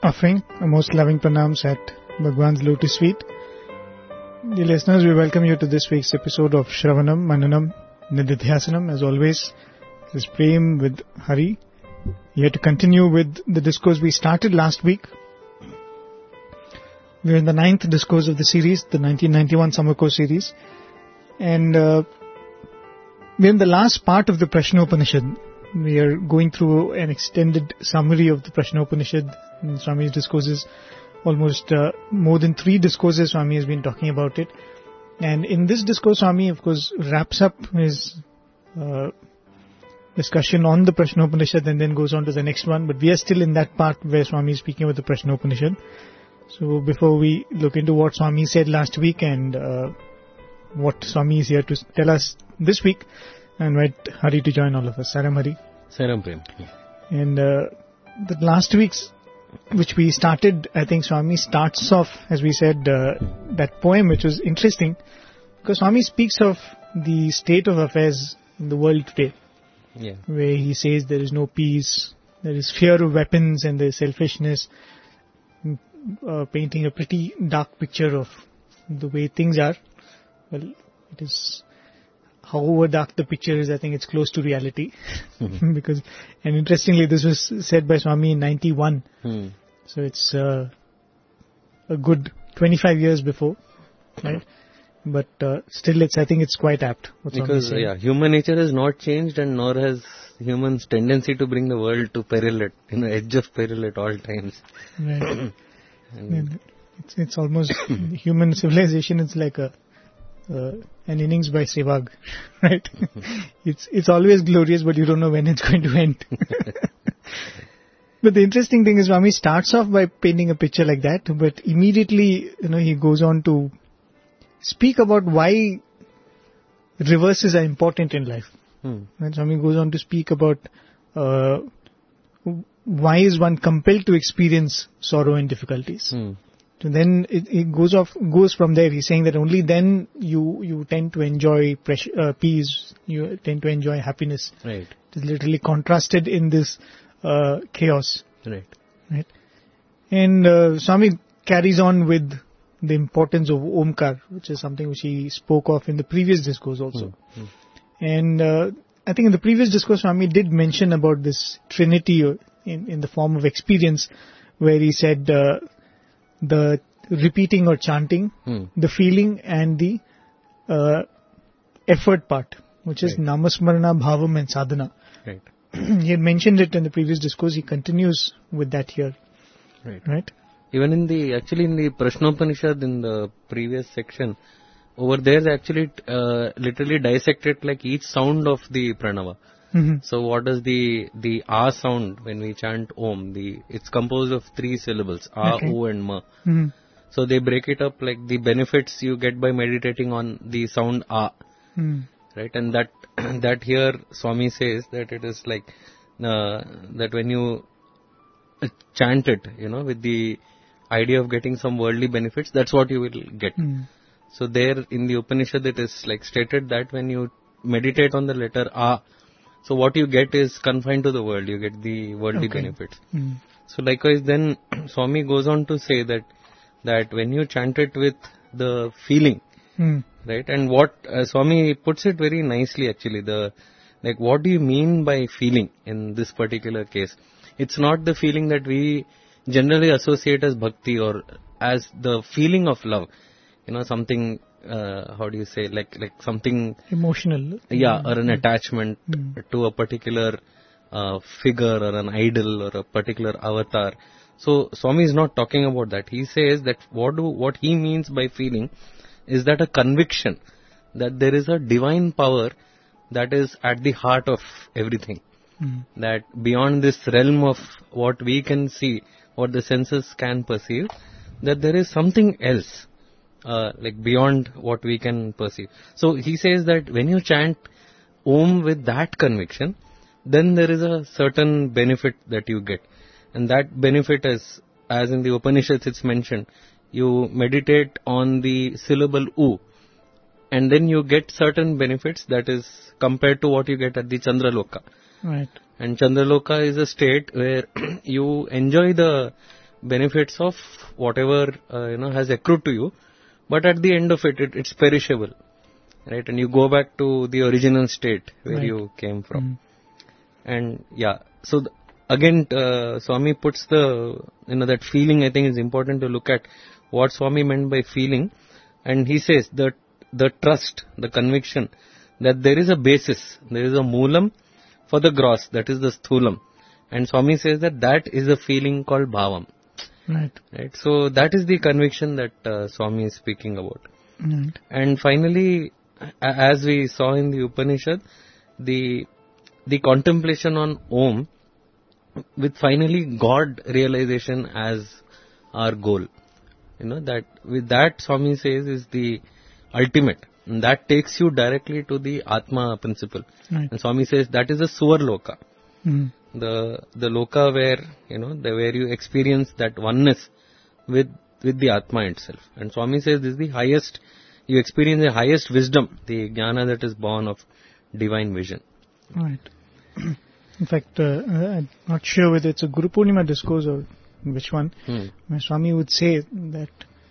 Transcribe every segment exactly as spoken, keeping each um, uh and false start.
offering a most loving pranams at Bhagwan's Lotus Feet. Dear listeners, we welcome you to this week's episode of Shravanam, Mananam, Nididhyasanam. As always, this is Prem with Hari, here to continue with the discourse we started last week. We are in the ninth discourse of the series, the nineteen ninety-one Summer Course series. And uh, we are in the last part of the Prashnopanishad. We are going through an extended summary of the Prashnopanishad in Swami's discourses. Almost uh, more than three discourses Swami has been talking about it. And in this discourse, Swami, of course, wraps up his uh, discussion on the Prashnopanishad and then goes on to the next one. But we are still in that part where Swami is speaking about the Prashnopanishad. So before we look into what Swami said last week and uh, what Swami is here to tell us this week, I invite Hari to join all of us. Saram Hari. Saram Prem. And uh, the last week's, which we started, I think Swami starts off, as we said, uh, that poem, which was interesting, because Swami speaks of the state of affairs in the world today, Yeah. where he says there is no peace, there is fear of weapons and there is selfishness, uh, painting a pretty dark picture of the way things are. Well, it is... However dark the picture is, I think it's close to reality. Mm-hmm. because, and interestingly, this was said by Swami in ninety-one. Mm. So it's uh, a good twenty-five years before, right? But uh, still, it's I think it's quite apt. Because yeah, human nature has not changed, and nor has humans' tendency to bring the world to peril at, you know, edge of peril at all times. Right. and it's it's almost human civilization. It's like a Uh, an innings by Sehwag, right? it's it's always glorious, but you don't know when it's going to end. But the interesting thing is, Swami starts off by painting a picture like that, but immediately, you know, he goes on to speak about why reverses are important in life. Hmm. And Swami goes on to speak about uh, why is one compelled to experience sorrow and difficulties. Hmm. So then it, it goes off, goes from there. He's saying that only then you, you tend to enjoy pressure, uh, peace, you tend to enjoy happiness. Right. It is literally contrasted in this uh, chaos. Right. Right. And uh, Swami carries on with the importance of Omkar, which is something which he spoke of in the previous discourse also. Mm-hmm. And uh, I think in the previous discourse, Swami did mention about this trinity in, in the form of experience, where he said... Uh, the repeating or chanting, hmm. the feeling and the uh, effort part, which is right. Namasmarana, Bhavam and Sadhana. Right. He had mentioned it in the previous discourse. He continues with that here. Right. Right. Even in the, actually in the Prashnopanishad in the previous section, over there they actually uh, literally dissected like each sound of the pranava. Mm-hmm. So what is the the A sound when we chant Om? The it's composed of three syllables, A, okay. O and Ma. Mm-hmm. So they break it up like the benefits you get by meditating on the sound A. Mm. Right? And that that here Swami says that it is like uh, that when you chant it, you know, with the idea of getting some worldly benefits, that's what you will get. Mm. So there in the Upanishad it is like stated that when you meditate on the letter A, so what you get is confined to the world. You get the worldly okay. benefits. Mm. So likewise, then Swami goes on to say that that when you chant it with the feeling, mm. right? And what uh, Swami puts it very nicely actually. The like, what do you mean by feeling in this particular case? It's not the feeling that we generally associate as bhakti or as the feeling of love. You know, something. Uh, how do you say, like like something... Emotional. Yeah, or an attachment mm. to a particular uh, figure or an idol or a particular avatar. So, Swami is not talking about that. He says that what do what he means by feeling is that a conviction that there is a divine power that is at the heart of everything. Mm. That beyond this realm of what we can see, what the senses can perceive, that there is something else. Uh, like beyond what we can perceive. So he says that when you chant Om with that conviction, then there is a certain benefit that you get. And that benefit is, as in the Upanishads it's mentioned, you meditate on the syllable U and then you get certain benefits that is compared to what you get at the Chandraloka. Right. And Chandraloka is a state where you enjoy the benefits of whatever, uh, you know, has accrued to you. But at the end of it, it it's perishable, right? And you go back to the original state where right. you came from. Mm. And yeah, so th- again, uh, Swami puts the, you know, that feeling. I think is important to look at what Swami meant by feeling. And he says that the trust, the conviction that there is a basis, there is a moolam for the gross, that is the sthulam. And Swami says that that is a feeling called bhavam. Right. Right. So that is the conviction that uh, Swami is speaking about. Right. And finally, a- as we saw in the Upanishad, the the contemplation on Om, with finally God realization as our goal. You know, that with that Swami says is the ultimate. And that takes you directly to the Atma principle. Right. And Swami says that is the Suvar Loka. Mm. The the Loka where, you know, the, where you experience that oneness with with the Atma itself. And Swami says this is the highest, you experience the highest wisdom, the jnana that is born of divine vision. Right. In fact, uh, I'm not sure whether it's a Guru Purnima discourse or which one. Hmm. My Swami would say that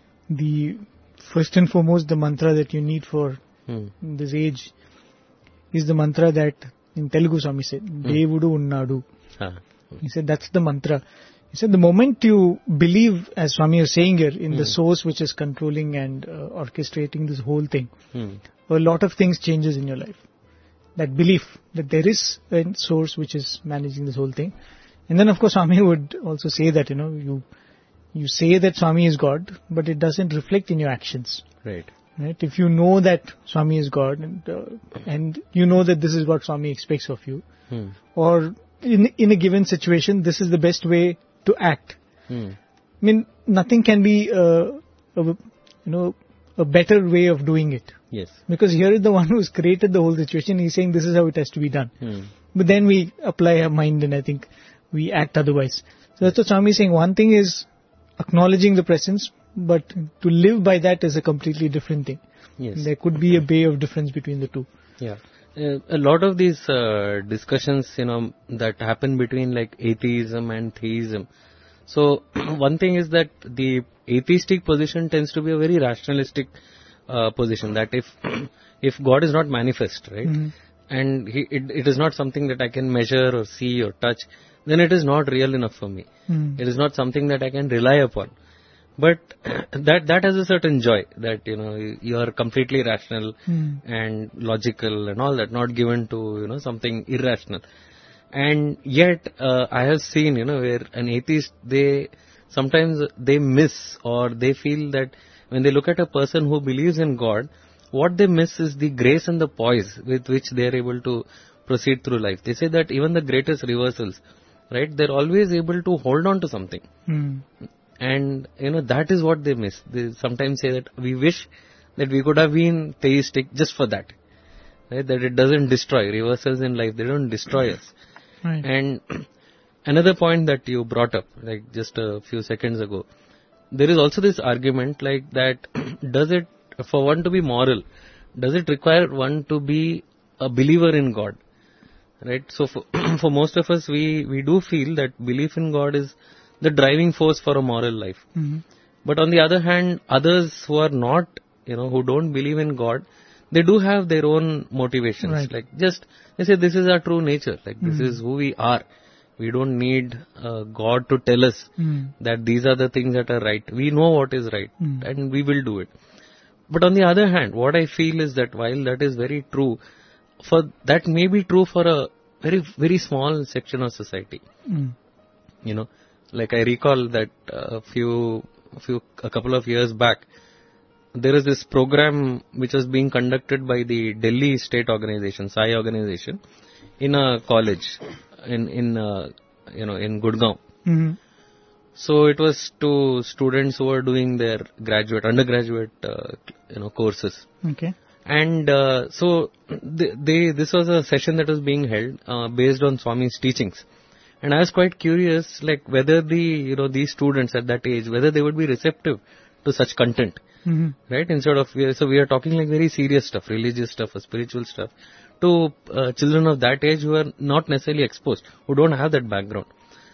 the first and foremost, the mantra that you need for Hmm. this age is the mantra that in Telugu Swami said, Devudu Unnadu. Ah. He said that's the mantra. He said the moment you believe, as Swami was saying here, in Hmm. the source which is controlling and uh, orchestrating this whole thing, Hmm. a lot of things changes in your life. That belief that there is a source which is managing this whole thing. And then of course Swami would also say that, you know, you you say that Swami is God, but it doesn't reflect in your actions. Right. Right? If you know that Swami is God and, uh, and you know that this is what Swami expects of you, Hmm. or in in a given situation, this is the best way to act. Hmm. I mean, nothing can be, uh, a, you know, a better way of doing it. Yes. Because here is the one who's created the whole situation. He's saying this is how it has to be done. Hmm. But then we apply our mind and I think we act otherwise. So that's what Swami is saying. One thing is acknowledging the presence, but to live by that is a completely different thing. Yes. There could be a bay of difference between the two. Yeah. Uh, a lot of these uh, discussions, you know, that happen between like atheism and theism. So one thing is that the atheistic position tends to be a very rationalistic uh, position, that if if God is not manifest, right, Mm-hmm. and he, it, it is not something that I can measure or see or touch, then it is not real enough for me. Mm. It is not something that I can rely upon. But that that has a certain joy, that, you know, you are completely rational Mm. and logical and all that, not given to, you know, something irrational. And yet, uh, I have seen, you know, where an atheist, they sometimes they miss, or they feel that when they look at a person who believes in God, what they miss is the grace and the poise with which they are able to proceed through life. They say that even the greatest reversals, right, they're always able to hold on to something. Mm. And, you know, that is what they miss. They sometimes say that we wish that we could have been theistic just for that. Right? That it doesn't destroy. Reversals in life, they don't destroy us. Right. And another point that you brought up, like just a few seconds ago, there is also this argument like that, does it, for one to be moral, does it require one to be a believer in God? Right? So for, for most of us, we, we do feel that belief in God is the driving force for a moral life. Mm-hmm. But on the other hand, others who are not, you know, who don't believe in God, they do have their own motivations. Right. Like just, they say this is our true nature. Like this Mm. is who we are. We don't need uh, God to tell us Mm. that these are the things that are right. We know what is right, Mm. and we will do it. But on the other hand, what I feel is that while that is very true, for that may be true for a very, very small section of society. Mm. You know, like I recall that a few, a few, a couple of years back, there is this program which was being conducted by the Delhi State Organization, Sai Organization, in a college, in in uh, you know in Gurgaon. Mm-hmm. So it was to students who were doing their graduate, undergraduate, uh, you know, courses. Okay. And uh, so they, they, this was a session that was being held uh, based on Swami's teachings. And I was quite curious, like whether the, you know, these students at that age, whether they would be receptive to such content, Mm-hmm. right? Instead of, so we are talking like very serious stuff, religious stuff, or spiritual stuff, to uh, children of that age who are not necessarily exposed, who don't have that background.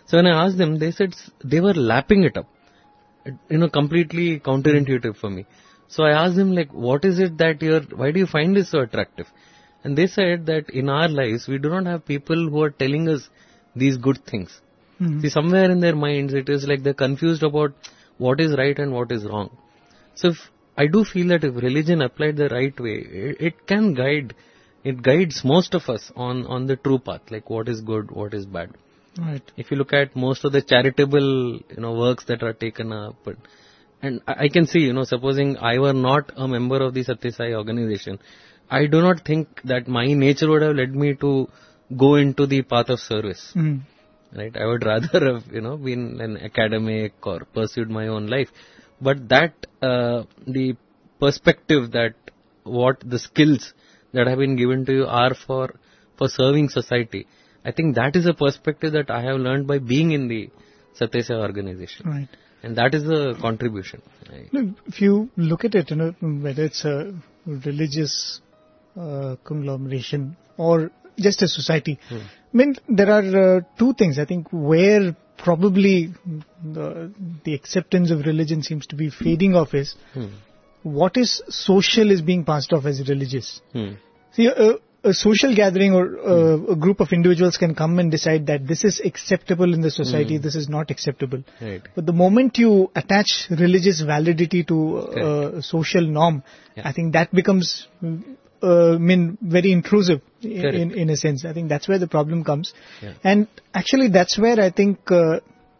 So when I asked them, they said they were lapping it up. You know, completely counterintuitive for me. So I asked them, like, what is it that you're, why do you find this so attractive? And they said that in our lives, we do not have people who are telling us these good things. Mm-hmm. See, somewhere in their minds, it is like they're confused about what is right and what is wrong. So if, I do feel that if religion applied the right way, it, it can guide, it guides most of us on, on the true path, like what is good, what is bad. Right. If you look at most of the charitable, you know, works that are taken up, but, and I, I can see, you know, supposing I were not a member of the Satya Sai organization, I do not think that my nature would have led me to go into the path of service. Mm. Right? I would rather have, you know, been an academic or pursued my own life. But that, uh, the perspective that what the skills that have been given to you are for, for serving society, I think that is a perspective that I have learned by being in the Satya Sai organization. Right. And that is the contribution. Right? If you look at it, you know, whether it's a religious uh, conglomeration or just a society, hmm. I mean, there are uh, two things, I think, where probably the, the acceptance of religion seems to be fading off is hmm. what is social is being passed off as religious. Hmm. See, uh, a social gathering or uh, hmm. a group of individuals can come and decide that this is acceptable in the society, hmm. this is not acceptable. Right. But the moment you attach religious validity to uh, a social norm, yeah. I think that becomes, uh, I mean, very intrusive in, in a sense. I think that's where the problem comes. Yeah. And actually that's where I think uh,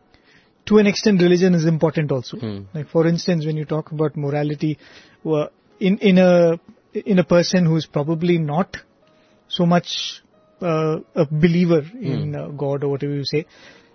to an extent religion is important also. Hmm. Like for instance, when you talk about morality, uh, in, in a in a person who is probably not so much uh, a believer in mm. uh, God or whatever you say.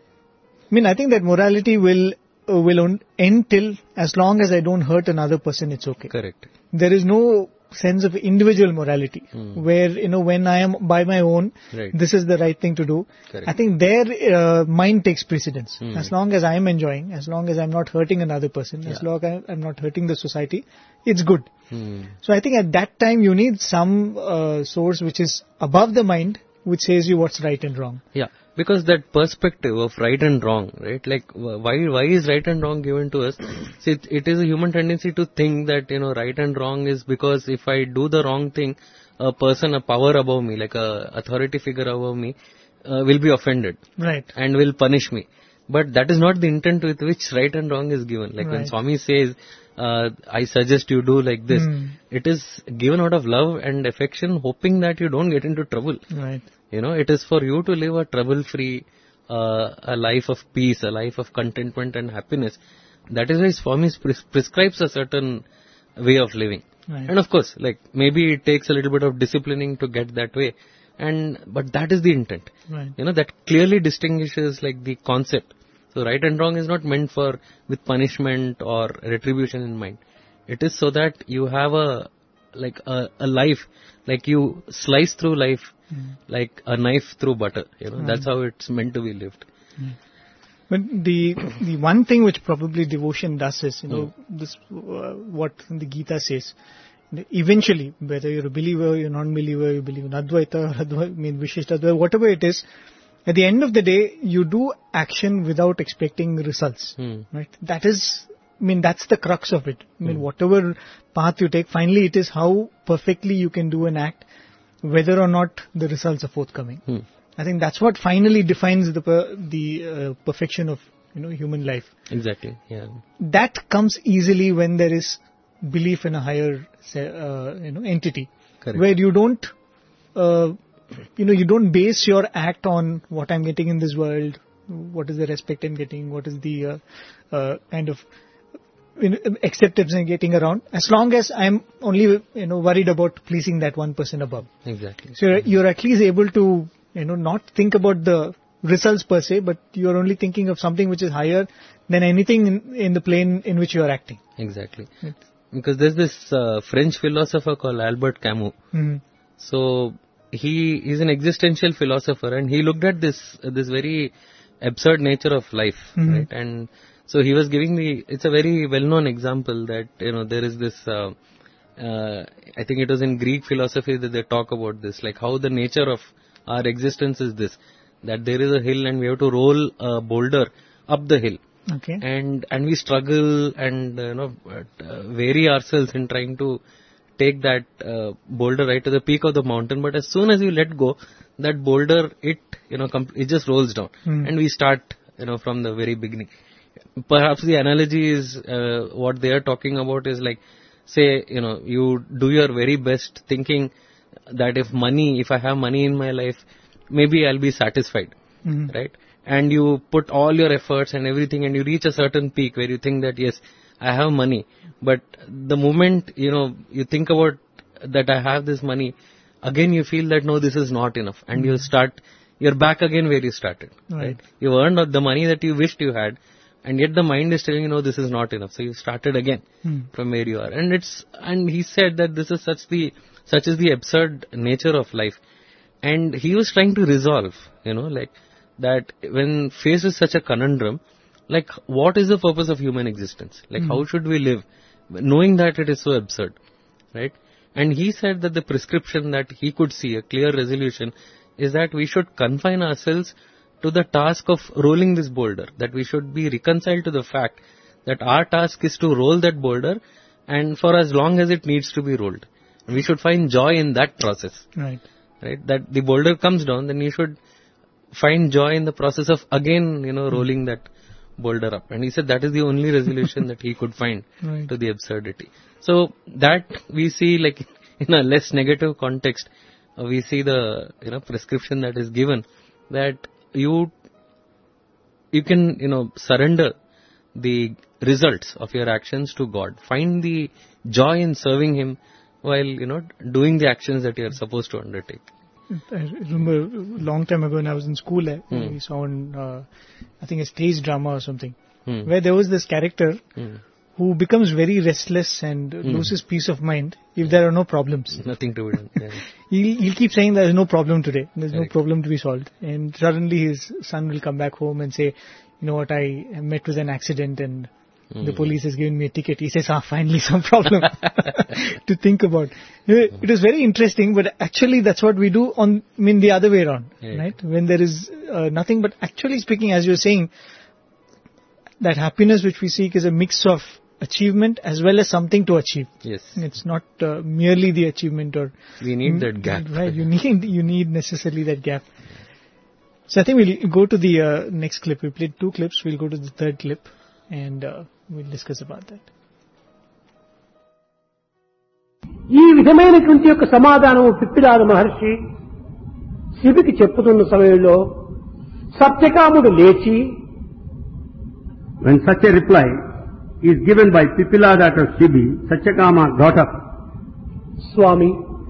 I mean, I think that morality will uh, will end till as long as I don't hurt another person, it's okay. Correct. There is no sense of individual morality mm. where, you know, when I am by my own, right. this is the right thing to do. Correct. I think their uh, mind takes precedence. Mm. As long as I am enjoying, as long as I'm not hurting another person, yeah. as long as I'm not hurting the society, it's good. Mm. So I think at that time you need some uh, source which is above the mind, which says you what's right and wrong. Yeah, because that perspective of right and wrong, right? Like why why is right and wrong given to us? See, it, it is a human tendency to think that, you know, right and wrong is because if I do the wrong thing, a person, a power above me, like a authority figure above me, uh, will be offended. Right. And will punish me. But that is not the intent with which right and wrong is given. Like right. when Swami says, uh, I suggest you do like this, mm. it is given out of love and affection, hoping that you don't get into trouble. Right. You know, it is for you to live a trouble-free, uh, a life of peace, a life of contentment and happiness. That is why Swami pres- prescribes a certain way of living. Right. And of course, like maybe it takes a little bit of disciplining to get that way. And, but that is the intent. Right. You know, that clearly distinguishes like the concept. So right and wrong is not meant for with punishment or retribution in mind. It is so that you have a, like a, a life, like you slice through life mm. like a knife through butter. You know, mm. that's how it's meant to be lived. Mm. But the the one thing which probably devotion does is, you know, mm. this uh, what the Gita says. Eventually, whether you're a believer, you're a non-believer, you believe in Advaita, or Advaita, I mean Vishishtadvaita, Advaita, whatever it is, at the end of the day, you do action without expecting results. Mm. Right? That is, I mean, that's the crux of it. I mean, mm. whatever path you take, finally it is how perfectly you can do an act, whether or not the results are forthcoming. Mm. I think that's what finally defines the per, the uh, perfection of, you know, human life. Exactly. Yeah. That comes easily when there is belief in a higher, uh, you know, entity. Correct. Where you don't, uh, you know, you don't base your act on what I'm getting in this world, what is the respect I'm getting, what is the uh, uh, kind of you know, acceptance I'm getting around. As long as I'm only, you know, worried about pleasing that one person above. Exactly. So you're, you're at least able to, you know, not think about the results per se, but you're only thinking of something which is higher than anything in, in the plane in which you're acting. Exactly. It's, because there's this uh, French philosopher called Albert Camus. Mm-hmm. So he is an existential philosopher, and he looked at this uh, this very absurd nature of life, mm-hmm. right? And so he was giving the, it's a very well-known example that, you know, there is this, uh, uh, I think it was in Greek philosophy that they talk about this, like how the nature of our existence is this, that there is a hill and we have to roll a boulder up the hill. Okay. And and we struggle and uh, you know uh, vary ourselves in trying to take that uh, boulder right to the peak of the mountain. But as soon as you let go, that boulder it you know com- it just rolls down, mm. and we start you know from the very beginning. Perhaps the analogy is uh, what they are talking about is like, say you know you do your very best thinking that if money, if I have money in my life, maybe I'll be satisfied, mm. right? And you put all your efforts and everything and you reach a certain peak where you think that yes, I have money. But the moment, you know, you think about that I have this money, again you feel that no, this is not enough. And mm. you start, you're back again where you started. Right. right? You earned the money that you wished you had, and yet the mind is telling you, no, this is not enough. So you started again mm. from where you are. And it's, and he said that this is such the, such is the absurd nature of life. And he was trying to resolve, you know, like, that when faced with such a conundrum, like what is the purpose of human existence? Like mm. how should we live? Knowing that it is so absurd, right? And he said that the prescription that he could see, a clear resolution, is that we should confine ourselves to the task of rolling this boulder, that we should be reconciled to the fact that our task is to roll that boulder and for as long as it needs to be rolled. And we should find joy in that process. Right. Right? That the boulder comes down, then you should find joy in the process of again, you know, rolling that boulder up. And he said that is the only resolution that he could find right. to the absurdity. So that we see like in a less negative context, uh, we see the, you know, prescription that is given that you, you can, you know, surrender the results of your actions to God. Find the joy in serving Him while, you know, doing the actions that you are supposed to undertake. I remember a long time ago when I was in school, uh, hmm. we saw on, uh, I think a stage drama or something, hmm. where there was this character hmm. who becomes very restless and hmm. loses peace of mind if there are no problems. Nothing to be done. Yeah. he'll, he'll keep saying there is no problem today, there's Correct. no problem to be solved. And suddenly his son will come back home and say, you know what, I met with an accident and Mm. the police has given me a ticket. He says, ah, finally some problem to think about. It is very interesting, but actually that's what we do on, I mean, the other way around, yeah. right? When there is uh, nothing, but actually speaking, as you're saying, that happiness which we seek is a mix of achievement as well as something to achieve. Yes. It's not uh, merely the achievement or... We need mm, that gap. Right, you need, you need necessarily that gap. So I think we'll go to the uh, next clip. We played two clips, we'll go to the third clip. And uh, we'll discuss about that. ఈ విధమైనటువంటి యొక్క సమాధానము పిప్పిలాద మహర్షి శిబికి చెప్పుతున్న సమయంలో సత్యకాముడు లేచి, when such a reply is given by Pipilada to Shibi, Satyakama got up. స్వామి,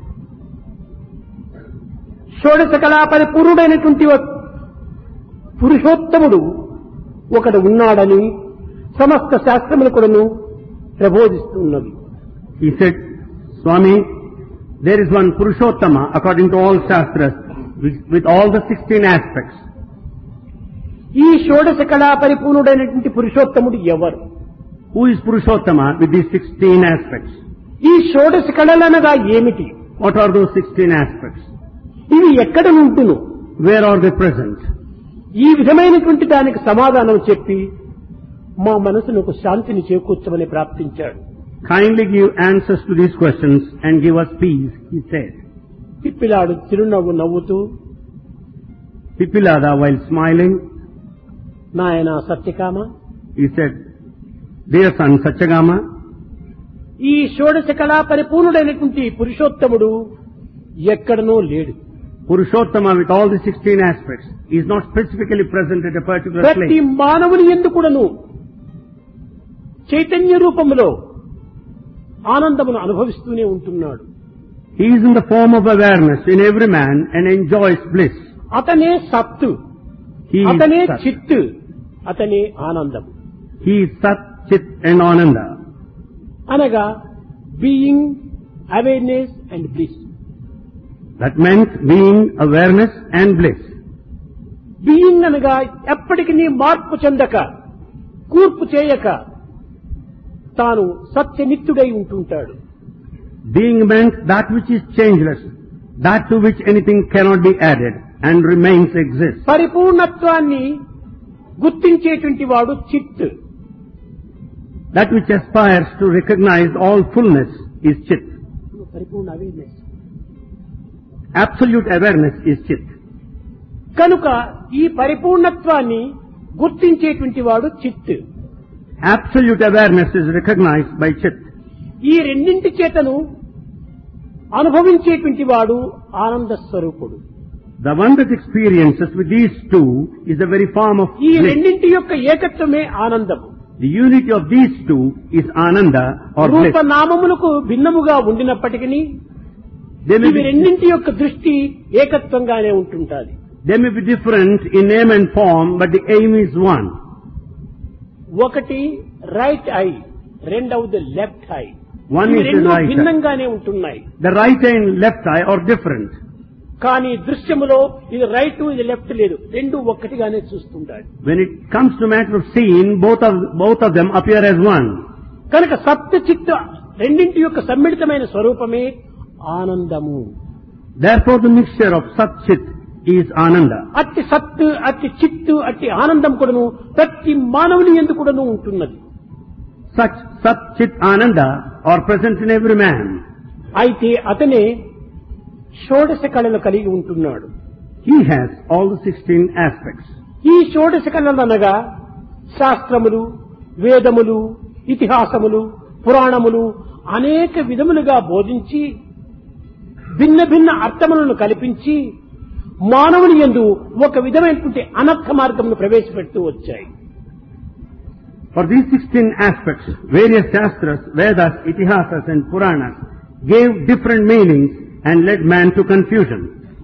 షోడశ కళా పరిపూర్ణుడైనటువంటి పురుషోత్తముడు ఒకడు ఉన్నాడని సమస్త శాస్త్రములు కూడాను ప్రబోధిస్తున్నవి. He said, Swami, there is one Purushottama according to all Shastras with, with all the sixteen aspects. ఈ షోడశ కళా పరిపూర్ణుడైనటువంటి పురుషోత్తముడు ఎవరు? Who is Purushottama with these sixteen aspects? ఈ షోడశ కళలనగా ఏమిటి? What are those sixteen aspects? ఇవి ఎక్కడ ఉంటును? Where are they present? ఈ విధమైనటువంటి దానికి సమాధానం చెప్పి మా మనసును ఒక శాంతిని చేకూర్చమని ప్రార్థించాడు. Kindly give answers to these questions and give us peace, he said. పిప్పిలాడు చిరునవ్వు నవ్వుతూ, Pipilada, while smiling, నాయన Satyakama, he said, dear son Satyakama, ఈ షోడశ కళా పరిపూర్ణుడైనటువంటి పురుషోత్తముడు ఎక్కడనో లేడు. Purushottama with all the sixteen aspects is not specifically present at a particular place. ప్రతి మానవుని యందు కూడాను చైతన్య రూపంలో ఆనందమును అనుభవిస్తూనే ఉంటున్నాడు. He is in the form of awareness in every man and enjoys bliss. అతనే సత్తు, అతనే చిత్తు, అతనే ఆనందం. He is Sat, Chit and Ananda. అనగా being, awareness and bliss. That meant being, awareness and bliss. Being అనగా ఎప్పటికీ మార్పు చెందక, కూర్పు చేయక తాను సత్యనిత్యుడై ఉంటుంటాడు. Being meant that which is changeless, that to which anything cannot be added. and remains exist. పరిపూర్ణత్వాన్ని గుర్తించేటువంటి వాడు చిత్. That which aspires to recognize all fullness is Chit. పరిపూర్ణ awareness. Absolute awareness is Chit. కనుక ఈ పరిపూర్ణత్వాన్ని గుర్తించేటువంటి వాడు చిత్. Absolute awareness is recognized by Chit. ఈ రెండింటి చేతను అనుభవించేటువంటి వాడు ఆనంద స్వరూపుడు. The one that experiences with these two is the very form of ఈ bliss. రెండింటి యొక్క ఏకత్వమే ఆనందము. The unity of these two is Ananda or bliss. రూపనామములకు భిన్నముగా ఉండినప్పటికీ They may ఇవి be, రెండింటి యొక్క దృష్టి ఏకత్వంగానే ఉంటుంటాది. they may be different in name and form, but the aim is one. ఒకటి రైట్ ఐ, రెండవది లెఫ్ట్ ఐ. One ఇవి is the రెండు right eye. భిన్నంగానే ఉంటున్నాయి. The right eye and left eye are different. కానీ దృశ్యములో ఇది రైట్ ఇది left లేదు, రెండు ఒక్కటిగానే చూస్తుంటాడు. When it comes to matter of seeing, both of both of them appear as one. కనుక సప్త చిత్త రెండింటి యొక్క సమ్మిళితమైన స్వరూపమే ఆనందము. Therefore, the mixture of Sat Chit is Ananda. అట్టి సత్తు, అట్టి చిత్తు, అట్టి ఆనందం కూడాను ప్రతి మానవుని యందు కూడాను ఉంటున్నది. Such Sat Chit Ananda are present in every man. అయితే అతనే షోడశ కళలు కలిగి ఉంటున్నాడు. He has all the sixteen aspects. ఈ షోడశ కళలు అనగా శాస్త్రములు, వేదములు, ఇతిహాసములు, పురాణములు అనేక విధములుగా బోధించి భిన్న భిన్న అర్థములను కల్పించి మానవుని యందు ఒక విధమైనటువంటి అనర్థ మార్గమును ప్రవేశపెడుతూ వచ్చాయి. For these sixteen aspects, various Shastras, Vedas, Itihasas and Puranas gave different meanings and led man to confusion.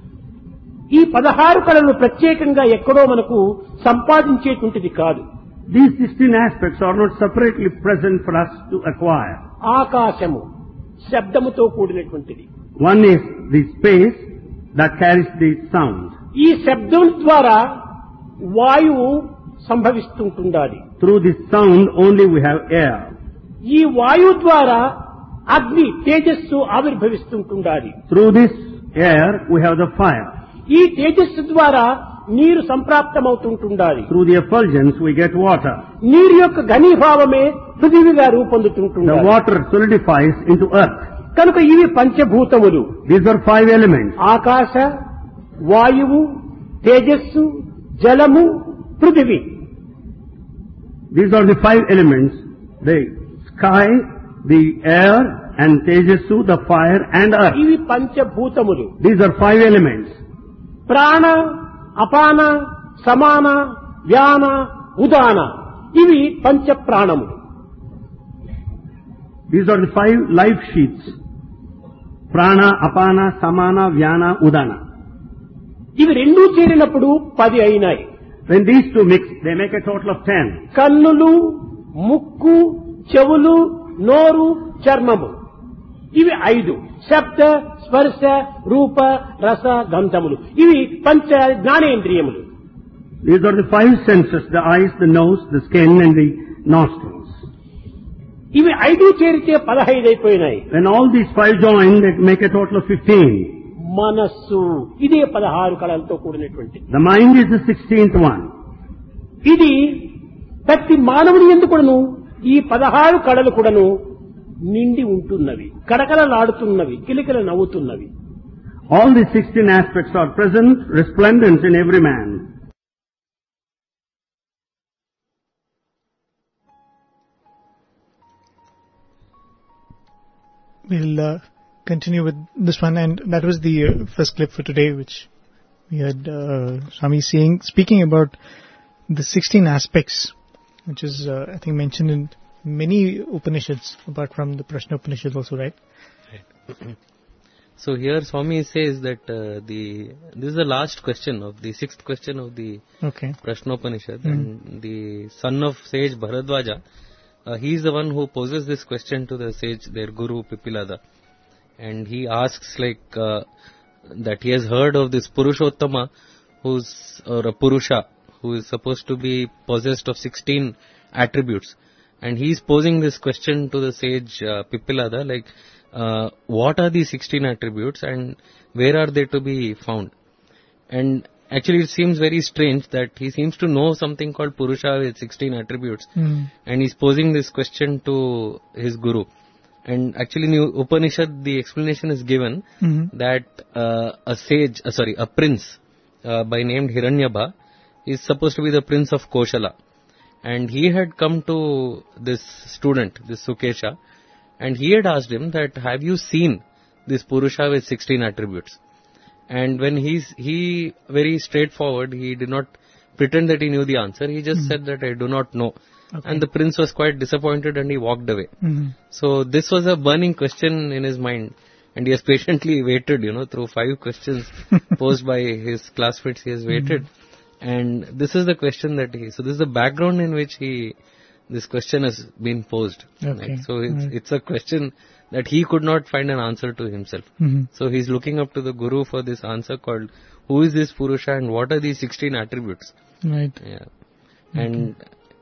ఈ పదహారు కళలు ప్రత్యేకంగా ఎక్కడో మనకు సంపాదించేటువంటిది కాదు. These sixteen aspects are not separately present for us to acquire. ఆకాశము శబ్దముతో కూడినటువంటిది. One is the space that carries the sound. ఈ శబ్దం ద్వారా వాయువు సంభవిస్తుంటుండాలి. Through this sound only we have air. ఈ వాయువు ద్వారా అగ్ని తేజస్సు ఆవిర్భవిస్తుంటుండాలి. Through this air we have the fire. ఈ తేజస్సు ద్వారా నీరు సంప్రాప్తమవుతుంటుండాలి. Through the effulgence we get water. నీరు యొక్క ఘనీభావమే పృథివిగా The రూపొందుతుంటుండాలి. water solidifies into earth. కనుక ఇవి పంచభూతములు. These are five elements. ఆకాశ, వాయువు, తేజస్సు, జలము, పృథివి. These are the five elements. The sky, the air and Tejasu, the fire and earth. ఇవి పంచభూతములు. These are five elements. ప్రాణ, అపాన, సమాన, వ్యాన, ఉదాన ఇవి పంచ ప్రాణములు. These are the five life sheets. Prana, Apana, Samana, Vyana, Udana. ఇవి రెండూ చేరినప్పుడు పది అయినాయి. When these two mix, they make a total of ten. కన్నులు, ముక్కు, చెవులు, నోరు, చర్మము ఇవి ఐదు. శబ్ద, స్పర్శ, రూప, రస, గంధములు ఇవి పంచ జ్ఞానేంద్రియములు. These are the five senses, the eyes, the nose, the skin and the nostrils. ఇవి ఐదు చేరితే పదహైదు అయిపోయినాయి. When all these five join, they make a total of fifteen. మనస్సు ఇదే పదహారు కళలతో కూడినటువంటి. The mind is the sixteenth one. ఇది ప్రతి మానవుని యందు కూడాను ఈ పదహారు కళలు కూడాను నిండి ఉంటున్నవి, కడకలలాడుతున్నవి, కిలకిల నవ్వుతున్నవి. All these sixteen aspects are present, resplendent in every man. We'll uh, continue with this one, and that was the uh, first clip for today, which we had uh, Swami saying, speaking about the sixteen aspects, which is, uh, I think, mentioned in many Upanishads, apart from the Prashna Upanishad also, right? Right. So here Swami says that uh, the this is the last question of the sixth question of the Okay. Prashnopanishad, Mm. and the son of sage Bharadwaja, uh, he is the one who poses this question to the sage, their guru Pipilada, and he asks like uh, that he has heard of this Purushottama, who's or a Purusha, who is supposed to be possessed of sixteen attributes, and he is posing this question to the sage uh, Pipilada, like uh, what are these sixteen attributes and where are they to be found? And actually it seems very strange that he seems to know something called Purusha with sixteen attributes. Mm. And he's posing this question to his guru. And actually in the Upanishad, the explanation is given Mm-hmm. that uh, a sage, uh, sorry, a prince uh, by named Hiranyabha is supposed to be the prince of Koshala. And he had come to this student, this Sukesha, and he had asked him that, have you seen this Purusha with sixteen attributes? And when he's, he very straightforward, he did not pretend that he knew the answer. He just mm. said that I do not know. Okay. And the prince was quite disappointed and he walked away. Mm-hmm. So this was a burning question in his mind. And he has patiently waited, you know, through five questions posed by his classmates. He has waited. Mm-hmm. And this is the question that he, so this is the background in which he, this question has been posed. Okay. Right? So it's, right. it's a question that he could not find an answer to himself. Mm-hmm. So he's looking up to the guru for this answer called, who is this Purusha and what are these sixteen attributes? Right. Yeah. Okay. And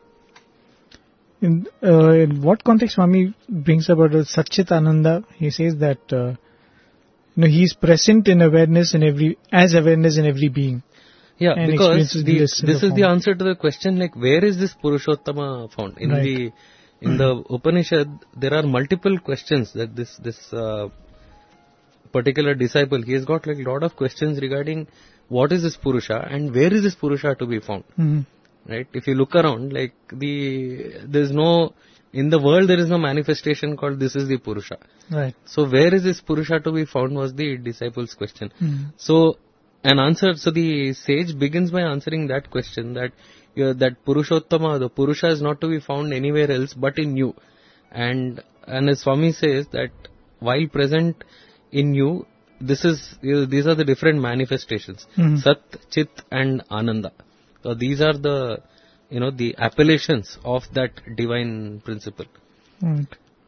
in, uh, in what context Swami brings about a Satchit Ananda? He says that uh, you know, he is present in awareness in every, as awareness in every being. Yeah, and because the, this, this the is the answer to the question, like, where is this Purushottama found? In right. the in the Upanishad, there are multiple questions that this this uh, particular disciple, he has got like a lot of questions regarding what is this Purusha and where is this Purusha to be found. Mm-hmm. Right? If you look around, like the there's no in the world there is no manifestation called this is the Purusha. Right. So where is this Purusha to be found was the disciple's question. Mm-hmm. So an answer, so the sage begins by answering that question, that uh, that Purushottama, the Purusha is not to be found anywhere else but in you. And and as Swami says that while present in you, this is you know, these are the different manifestations, mm-hmm. Sat, Chit and Ananda. So these are the you know the appellations of that divine principle. Right.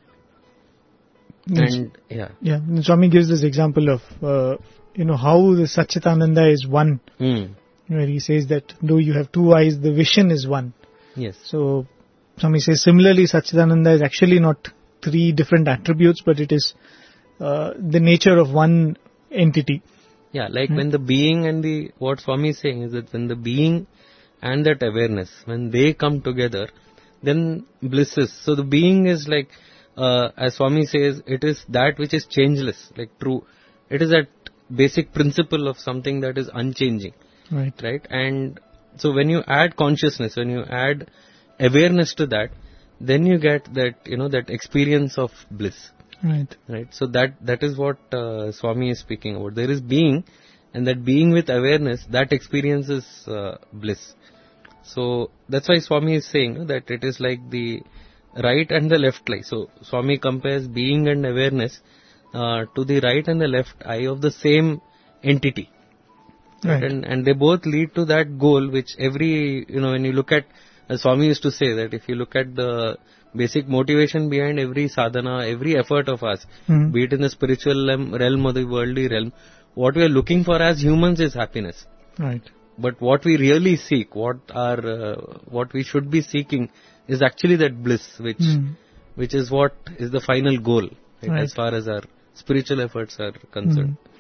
And yeah, yeah. Swami gives this example of uh, you know how the Satchitananda is one, hmm. where he says that though you have two eyes, the vision is one. Yes. So Swami says similarly, Satchitananda is actually not three different attributes, but it is uh, the nature of one entity. Yeah, like Hmm. when the being and the, what Swami is saying is that when the being and that awareness, when they come together, then bliss is. So the being is like, uh, as Swami says, it is that which is changeless, like true. It is that basic principle of something that is unchanging. Right. Right? And so when you add consciousness, when you add awareness to that, then you get that, you know, that experience of bliss. Right. Right. So that, that is what uh, Swami is speaking about. There is being, and that being with awareness, that experiences uh, bliss. So that's why Swami is saying that it is like the right and the left eye. So Swami compares being and awareness uh, to the right and the left eye of the same entity. Right. And, and they both lead to that goal, which every, you know, when you look at, as Swami used to say, that if you look at the basic motivation behind every sadhana, every effort of us, mm-hmm. be it in the spiritual realm or the worldly realm, what we are looking for as humans is happiness. Right. But what we really seek, what are, uh, what we should be seeking is actually that bliss, which, mm. which is what is the final goal, right, right. as far as our spiritual efforts are concerned. Mm.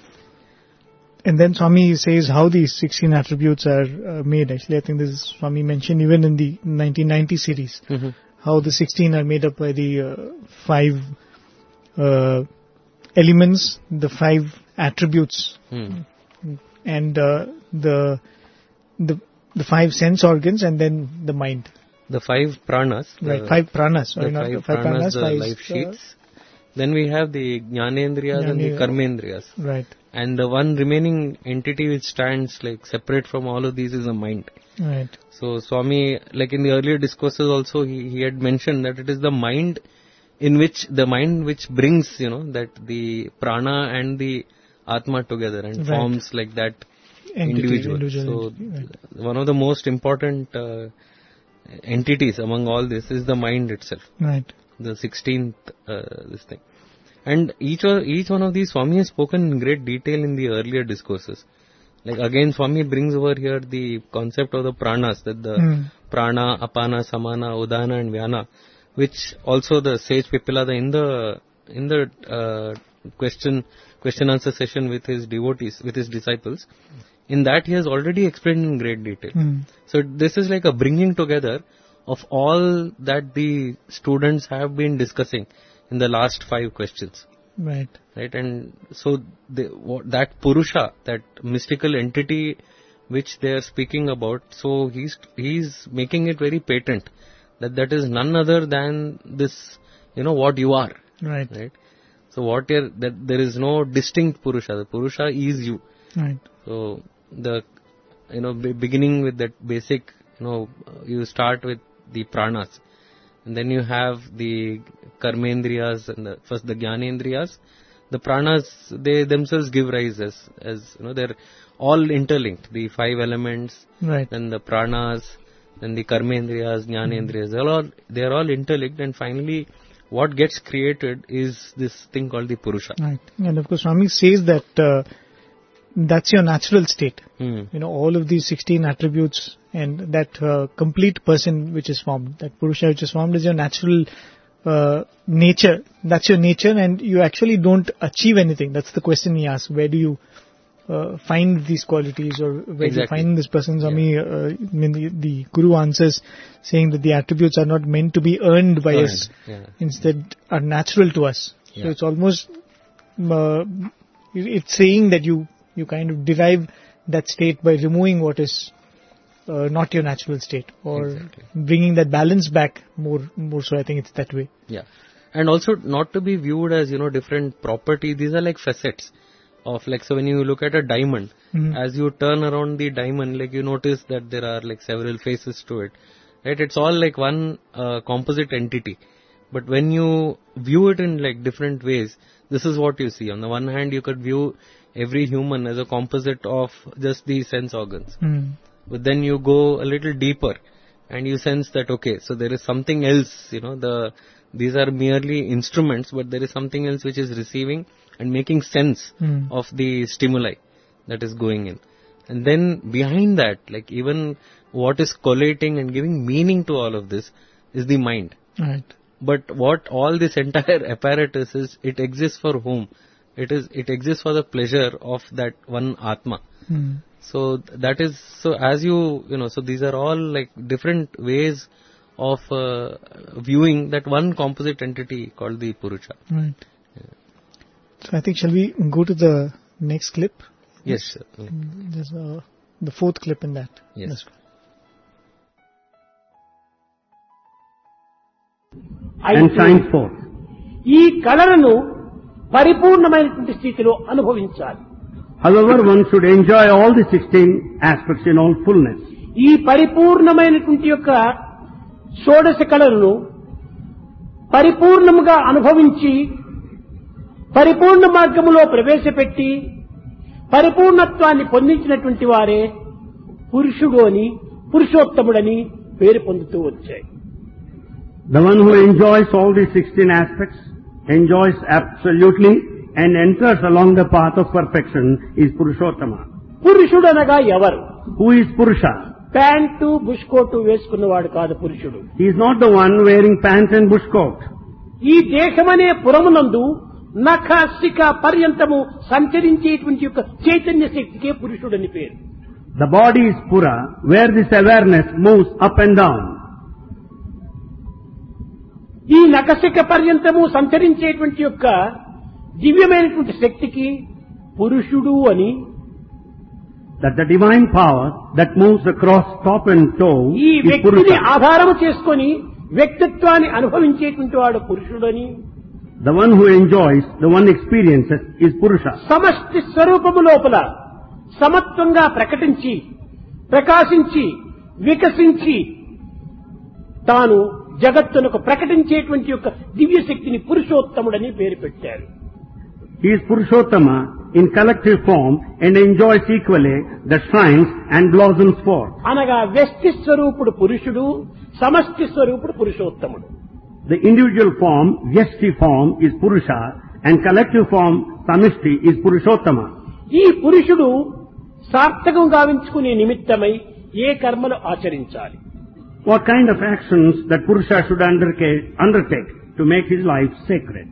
And then Swami says how these sixteen attributes are uh, made. Actually, I think this is Swami mentioned even in the nineteen ninety series, mm-hmm. how the sixteen are made up by the uh, five uh, elements, the five attributes, mm. and uh, the the the five sense organs, and then the mind. The five pranas. Right, five pranas. Sorry, the not five, the five pranas, pranas, the five, life uh, sheets. Then we have the Jnanendriyas and the Jnanendriya. Karmendriyas. Right. And the one remaining entity which stands like separate from all of these is the mind. Right. So Swami, like in the earlier discourses also, he, he had mentioned that it is the mind in which, the mind which brings, you know, that the prana and the atma together and right. forms like that entity, individual. individual so entity, right. one of the most important uh, entities among all this is the mind itself. Right. The sixteenth, uh, this thing. And each or, each one of these Swami has spoken in great detail in the earlier discourses. Like again, Swami brings over here the concept of the pranas, that the mm. prana, apana, samana, udana and vyana, which also the sage Pipilada in the, in the uh, question, question answer session with his devotees, with his disciples, in that he has already explained in great detail. Hmm. So this is like a bringing together of all that the students have been discussing in the last five questions. Right. Right, and so the, what, that Purusha, that mystical entity which they are speaking about, so he's he's making it very patent that that is none other than this, you know, what you are. Right. Right. So what you're, that there is no distinct Purusha. The Purusha is you. Right. So the, you know, be, beginning with that basic, you know, you start with the pranas, and then you have the karmendriyas and the, first the jnanendriyas. The pranas, they themselves give rise as, as you know, they're all interlinked. The five elements, Right. then the pranas, then the karmendriyas, jnanendriyas, they're all, they're all interlinked, and finally what gets created is this thing called the Purusha. Right. And of course, Swami says that uh, that's your natural state. Hmm. You know, all of these sixteen attributes and that uh, complete person which is formed, that Purusha which is formed is your natural uh, nature. That's your nature, and you actually don't achieve anything. That's the question he asks. Where do you uh, find these qualities, or where Exactly. do you find this person? Swami, uh, I mean, the, the Guru answers saying that the attributes are not meant to be earned by Earned, us. yeah. Instead are natural to us. Yeah. So it's almost, uh, it's saying that you, you kind of derive that state by removing what is uh, not your natural state, or Exactly. bringing that balance back more, more so I think it's that way. Yeah. And also not to be viewed as, you know, different property. These are like facets of, like, so when you look at a diamond, Mhm. as you turn around the diamond, like you notice that there are like several faces to it. Right? It's all like one uh, composite entity. But when you view it in like different ways, this is what you see. On the one hand, you could view every human as a composite of just the sense organs. Mm. But then you go a little deeper and you sense that, okay, so there is something else, you know, the these are merely instruments, but there is something else which is receiving and making sense Mm. of the stimuli that is going in. And then behind that, like even what is collating and giving meaning to all of this is the mind. Right. But what all this entire apparatus is, it exists for whom? It is, it exists for the pleasure of that one Atma. Mm. So that is, so as you, you know, so these are all like different ways of uh, viewing that one composite entity called the Purusha. Right. So I think, shall we go to the next clip? Yes, sir. There's uh, the fourth clip in that. Yes. That's- and shines forth. ఈ కళలను పరిపూర్ణమైనటువంటి స్థితిలో అనుభవించాలి. However, one should enjoy all the sixteen aspects in all fullness. ఈ పరిపూర్ణమైనటువంటి యొక్క షోడశ కళలను పరిపూర్ణముగా అనుభవించి పరిపూర్ణ మార్గములో ప్రవేశపెట్టి పరిపూర్ణత్వాన్ని పొందించినటువంటి వారే పురుషుడు అని, పురుషోత్తముడని పేరు పొందుతూ వచ్చాయి. The one who enjoys all these sixteen aspects, enjoys absolutely and enters along the path of perfection is Purushottama. పురుషుడు అనగా ఎవరు? Who is Purusha? Pant bush coat వేసుకున్నవాడు కాదు పురుషుడు. He is not the one wearing pants and bush coat. ఈ దేశమనే పురమునందు నఖ శిఖ పర్యంతము సంచరించేటువంటి యొక్క చైతన్య శక్తికే పురుషుడని పేరు. The body is Pura, where this awareness moves up and down. ఈ నఖశిఖ పర్యంతము సంచరించేటువంటి యొక్క దివ్యమైనటువంటి శక్తికి పురుషుడు అని, That the divine power that moves across top and toe ఈ is వ్యక్తిని Purusha. ఆధారము చేసుకొని వ్యక్తిత్వాన్ని అనుభవించేటువంటి వాడు పురుషుడని, The one who enjoys, the one experiences is Purusha. సమష్టి స్వరూపము లోపల సమత్వంగా ప్రకటించి ప్రకాశించి వికసించి తాను జగత్తునకు ప్రకటించేటువంటి యొక్క దివ్య శక్తిని పురుషోత్తముడని పేరు పెట్టారు. He is Purushottama in collective form and enjoys equally the shrines and blossoms forth. అనగా వ్యష్టి స్వరూపుడు పురుషుడు, సమష్టి స్వరూపుడు పురుషోత్తముడు. The individual form, Vyashti form, is Purusha and collective form, Samishti, is Purushottama. ఈ పురుషుడు సార్థకం గావించుకునే నిమిత్తమై ఏ కర్మలు ఆచరించాలి? What kind of actions that Purusha should undertake, undertake to make his life sacred?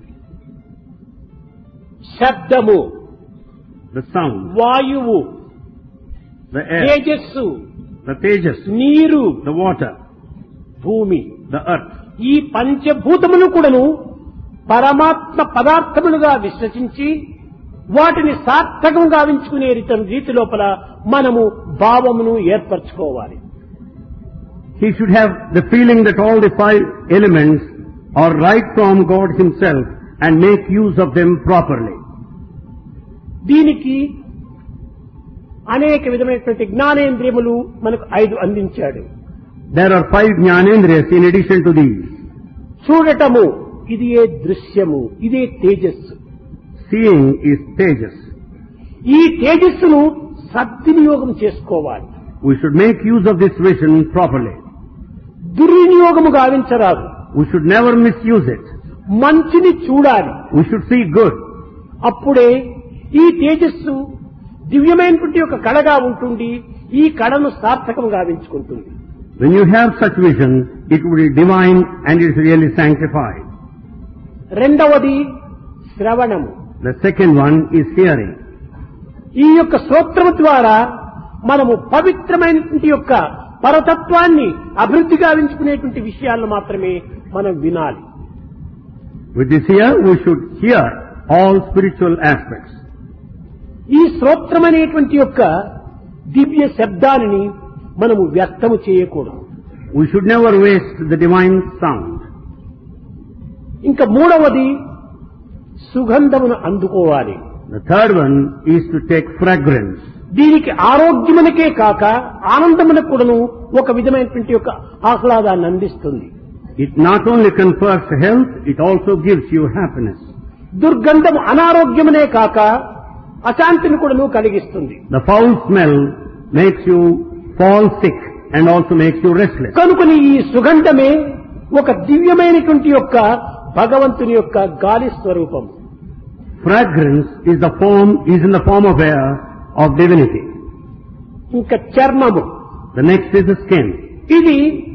శబ్దము, The sound, వాయువు, the air, తేజస్సు, the tejas, నీరు, the water, భూమి, the earth. ఈ పంచభూతములు కూడాను పరమాత్మ పదార్థములుగా విశ్వసించి వాటిని సార్థకం గావించుకునే రీతి లోపల మనము భావమును ఏర్పరచుకోవాలి. He should have the feeling that all the five elements are right from God himself and make use of them properly. దీనికి అనేక విధమైనటువంటి జ్ఞానేంద్రియములు మనకు ఐదు అందించాడు. There are five jnanendriyas in addition to these. చూడటము, ఇది ఏ దృశ్యము, ఇదే తేజస్సు. Seeing is tejas. ఈ తేజస్సును సద్వినియోగం చేసుకోవాలి. We should make use of this vision properly. దుర్వినియోగము గావించరాదు. We should never misuse it. మంచిని చూడాలి. We should see good. అప్పుడే ఈ తేజస్సు దివ్యమైనటువంటి ఒక కళగా ఉంటుంది. ఈ కళను సార్థకం గావించుకుంటుంది. When you have such vision, it will be divine and it is really sanctified. రెండవది శ్రవణము. The second one is hearing. ఈ యొక్క శ్రోత్రము ద్వారా మనము పవిత్రమైనటువంటి యొక్క పరతత్వాన్ని అభివృద్ధి గావించుకునేటువంటి విషయాలను మాత్రమే మనం వినాలి. With this ear, we should hear all spiritual aspects. ఈ శ్రోత్రమనేటువంటి యొక్క దివ్య శబ్దాన్ని మనము వ్యక్తము చేయకూడదు. We should never waste the divine sound. ఇంకా మూడవది సుగంధమును అందుకోవాలి. The third one is to take fragrance. దీనికి ఆరోగ్యమునకే కాక ఆనందమునకు కూడాను ఒక విధమైనటువంటి యొక్క ఆహ్లాదాన్ని అందిస్తుంది. It not only confers health, it also gives you happiness. దుర్గంధము అనారోగ్యమునే కాక అశాంతిని కూడాను కలిగిస్తుంది. The foul smell makes you fall sick and also makes you restless. కనుకని ఈ సుగంధమే ఒక దివ్యమైనటువంటి యొక్క భగవంతుని యొక్క గాలి స్వరూపం. Fragrance is the form, is in the form of air of divinity. ఇంకా చర్మము, The next is the skin. ఇది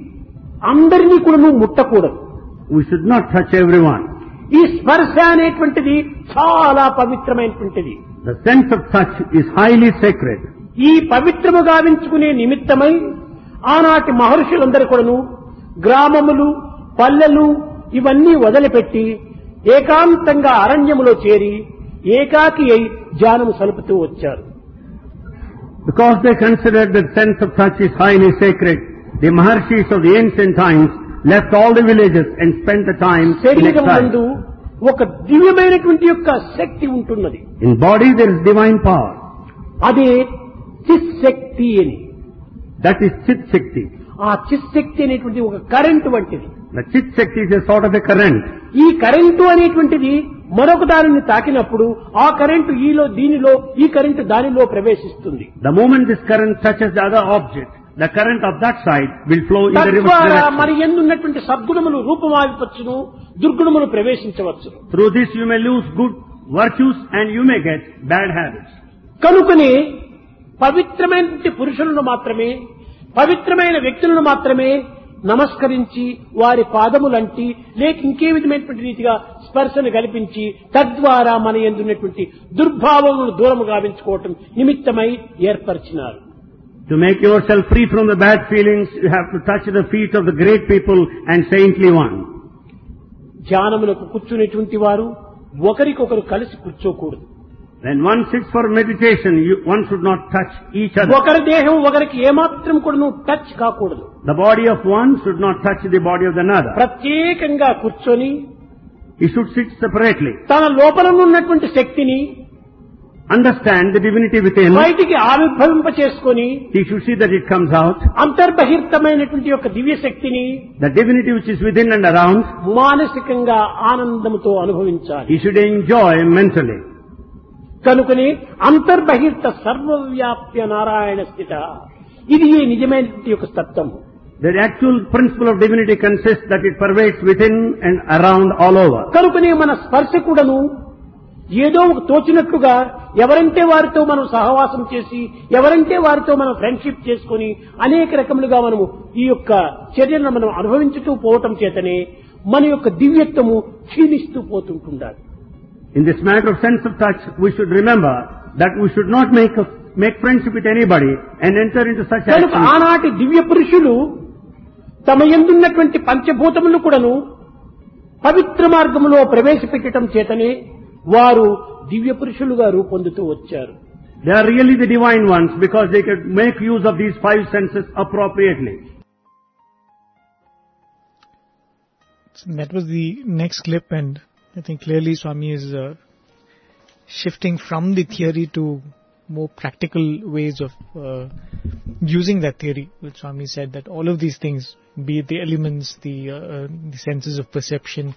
అందరినీ కూడాను ముట్టకూడదు. We should not touch everyone. ఈ స్పర్శ అనేటువంటిది చాలా పవిత్రమైనటువంటిది. The sense of touch is highly sacred. ఈ పవిత్రము గావించుకునే నిమిత్తమై ఆనాటి మహర్షులందరూ కూడాను గ్రామములు, పల్లెలు ఇవన్నీ వదిలిపెట్టి ఏకాంతంగా అరణ్యములో చేరి ఏకాకి అయి ధ్యానము సలుపుతూ వచ్చారు. Because they considered that sense of touch is highly sacred, the Maharshis of the ancient times left all the villages and spent the time in శరీరం నందు exile. ఒక దివ్యమైనటువంటి యొక్క శక్తి ఉంటున్నది. In body there is divine power. అదే చిశక్తి అని. That is Chit Shakti. ఆ చిశక్తి అనేటువంటి ఒక కరెంటు వంటిది. The Chit Shakti is a sort of a current. ఈ కరెంటు అనేటువంటిది మరొక దానిని తాకినప్పుడు ఆ కరెంటు ఈలో దీనిలో ఈ కరెంటు దానిలో ప్రవేశిస్తుంది. The moment this current touches the other object, the current of that side will flow in the reverse తద్వారా direction. మరి ఎందున్నటువంటి సద్గుణములు రూపమావిపచ్చును, దుర్గుణములు ప్రవేశించవచ్చును. Through this you may lose good virtues and you may get bad habits. కనుకనే పవిత్రమైనటువంటి పురుషులను మాత్రమే, పవిత్రమైన వ్యక్తులను మాత్రమే నమస్కరించి వారి పాదములంటి లేక ఇంకే విధమైనటువంటి రీతిగా స్పర్శను కల్పించి తద్వారా మన ఎందున్నటువంటి దుర్భావములను దూరము గావించుకోవటం నిమిత్తమై ఏర్పరిచినారు. To make yourself free from the bad feelings, you have to touch the feet of the great people and saintly one. ధ్యానములకు కూర్చునేటువంటి వారు ఒకరికొకరు కలిసి కూర్చోకూడదు. When one sits for meditation, you, one should not touch each other. ఒకరి దేహం ఒకరికి ఏమాత్రం కూడా touch కాకూడదు. The body of one should not touch the body of another. ప్రత్యేకంగా కూర్చొని He should sit separately. తన లోపల ఉన్నటువంటి శక్తిని Understand the divinity within. బయటికి ఆవిర్భవింప చేసుకొని He should see that it comes out. అంతర్బహిర్తమైనటువంటి యొక్క దివ్య శక్తిని The divinity which is within and around, మానసికంగా ఆనందంతో అనుభవించాలి. he should enjoy mentally. కనుకనే అంతర్బహిర్త సర్వవ్యాప్య నారాయణ స్థిత, ఇది ఈ నిజమైనటువంటి యొక్క తత్వం. The actual principle of divinity consists that it pervades within and around all over. కనుకనే మన స్పర్శ కూడాను ఏదో ఒక తోచినట్లుగా ఎవరంటే వారితో మనం సహవాసం చేసి ఎవరంటే వారితో మనం ఫ్రెండ్షిప్ చేసుకుని అనేక రకములుగా మనము ఈ యొక్క చర్యలను మనం అనుభవించుతూ పోవటం చేతనే మన యొక్క దివ్యత్వము క్షీణిస్తూ పోతుంటుండాలి. In this matter of sense of touch, we should remember that we should not make make friendship with anybody and enter into such కనుక actions. ఆనాటి దివ్య పురుషులు తమ యందున్నటువంటి పంచభూతములు కూడాను పవిత్ర మార్గములో ప్రవేశపెట్టడం చేతనే వారు దివ్య పురుషులుగా రూపొందుతూ వచ్చారు. They are really the divine ones because they could make use of these five senses appropriately. So that was the next clip, and I think clearly Swami is uh, shifting from the theory to more practical ways of uh, using that theory. Which Swami said that all of these things, be it the elements, the, uh, the senses of perception,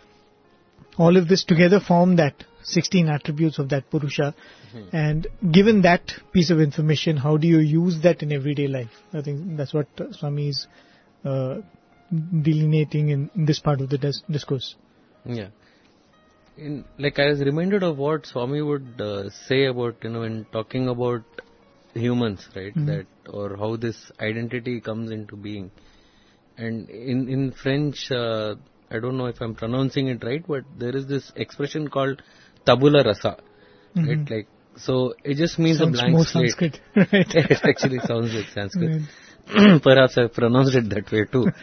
all of this together form that sixteen attributes of that Purusha. Mm-hmm. And given that piece of information, how do you use that in everyday life? I think that's what uh, Swami is uh, delineating in, in this part of the dis- discourse. Yeah. In, like I was reminded of what Swami would uh, say about, you know, in talking about humans, right? Mm-hmm. That, or how this identity comes into being. And in, in French, uh, I don't know if I'm pronouncing it right, but there is this expression called tabula rasa. Mm-hmm. Right? Like, so it just means sounds a blank more slate. Sanskrit, right? It actually sounds like Sanskrit. Right. Perhaps I've pronounced it that way too.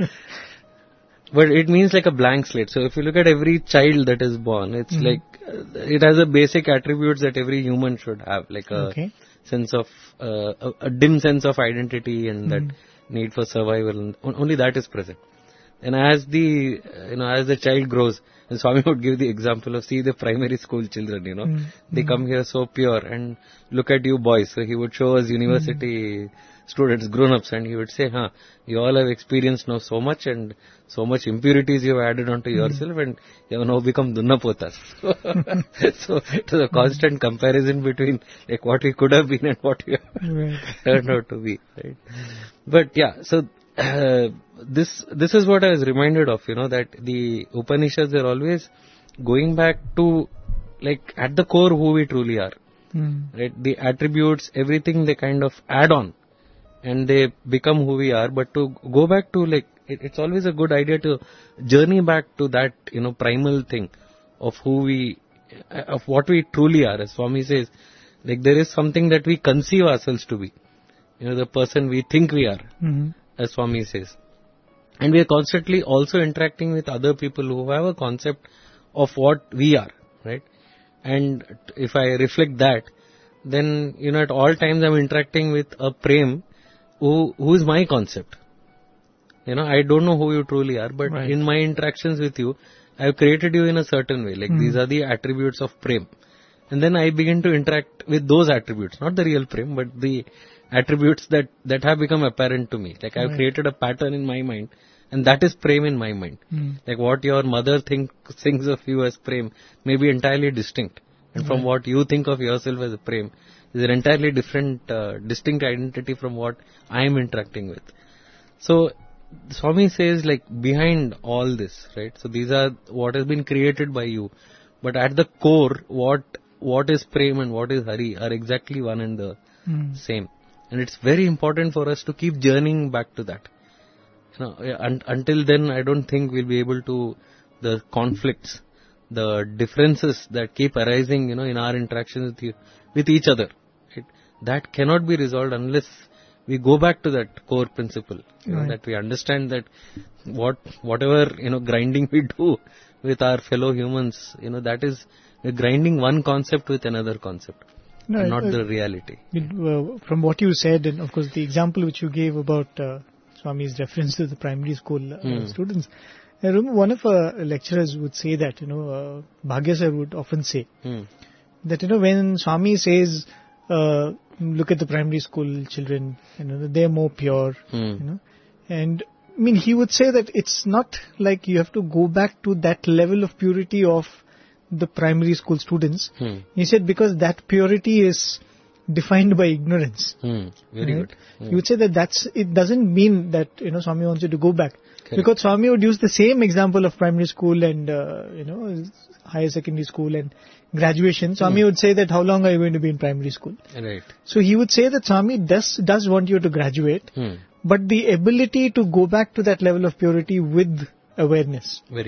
But it means like a blank slate. So if you look at every child that is born, it's mm-hmm. like, uh, it has the basic attributes that every human should have, like a okay. sense of, uh, a, a dim sense of identity and mm-hmm. that need for survival. And only that is present. And as the, you know, as the child grows, and Swami would give the example of, see the primary school children, you know, mm-hmm. they come here so pure, and look at you boys. So he would show us university mm-hmm. students, grown-ups, and he would say, huh, you all have experienced now so much, and so much impurities you have added onto mm-hmm. yourself, and you have now become Dunnapotas. So it was a constant comparison between like what we could have been and what we have right. turned out to be, right? But yeah, so Uh, this this is what I was reminded of, you know, that the Upanishads are always going back to, like, at the core who we truly are. Mm. Right? The attributes, everything they kind of add on and they become who we are. But to go back to, like, it, it's always a good idea to journey back to that, you know, primal thing of who we, of what we truly are. As Swami says, like, there is something that we conceive ourselves to be. You know, the person we think we are. Mm-hmm. As Swami says. And we are constantly also interacting with other people who have a concept of what we are, right? And if I reflect that, then, you know, at all times I'm interacting with a Prem who, who is my concept. You know, I don't know who you truly are, but right. in my interactions with you, I've created you in a certain way. Like, mm. these are the attributes of Prem. And then I begin to interact with those attributes, not the real Prem, but the attributes that, that have become apparent to me. Like, I've right. created a pattern in my mind, and that is Prem in my mind. Mm. Like, what your mother think, thinks of you as Prem may be entirely distinct. And right. from what you think of yourself as a Prem is an entirely different, uh, distinct identity from what I am interacting with. So, Swami says, like, behind all this, right? So, these are what has been created by you. But at the core, what, what is Prem and what is Hari are exactly one and the mm. same. And it's very important for us to keep journeying back to that. You know, un- until then, I don't think we'll be able to, the conflicts, the differences that keep arising, you know, in our interactions with, you, with each other, right? That cannot be resolved unless we go back to that core principle, you right. know, that we understand that what, whatever, you know, grinding we do with our fellow humans, you know, that is we're grinding one concept with another concept. No, not uh, the reality. It, uh, from what you said, and of course the example which you gave about uh, Swami's reference to the primary school uh, mm. students, I remember one of our lecturers would say that, you know, uh, Bhagya sir would often say mm. that, you know, when Swami says, uh, look at the primary school children, you know, they're more pure, mm. you know, and I mean, he would say that it's not like you have to go back to that level of purity of the primary school students. Hmm. He said because that purity is defined by ignorance. Hmm. Very right? good. Hmm. He would say that that's, it doesn't mean that, you know, Swami wants you to go back. Correct. Because Swami would use the same example of primary school and, uh, you know, higher secondary school and graduation. Swami hmm. would say that how long are you going to be in primary school? Right. So he would say that Swami does, does want you to graduate, hmm. but the ability to go back to that level of purity with awareness. Very good.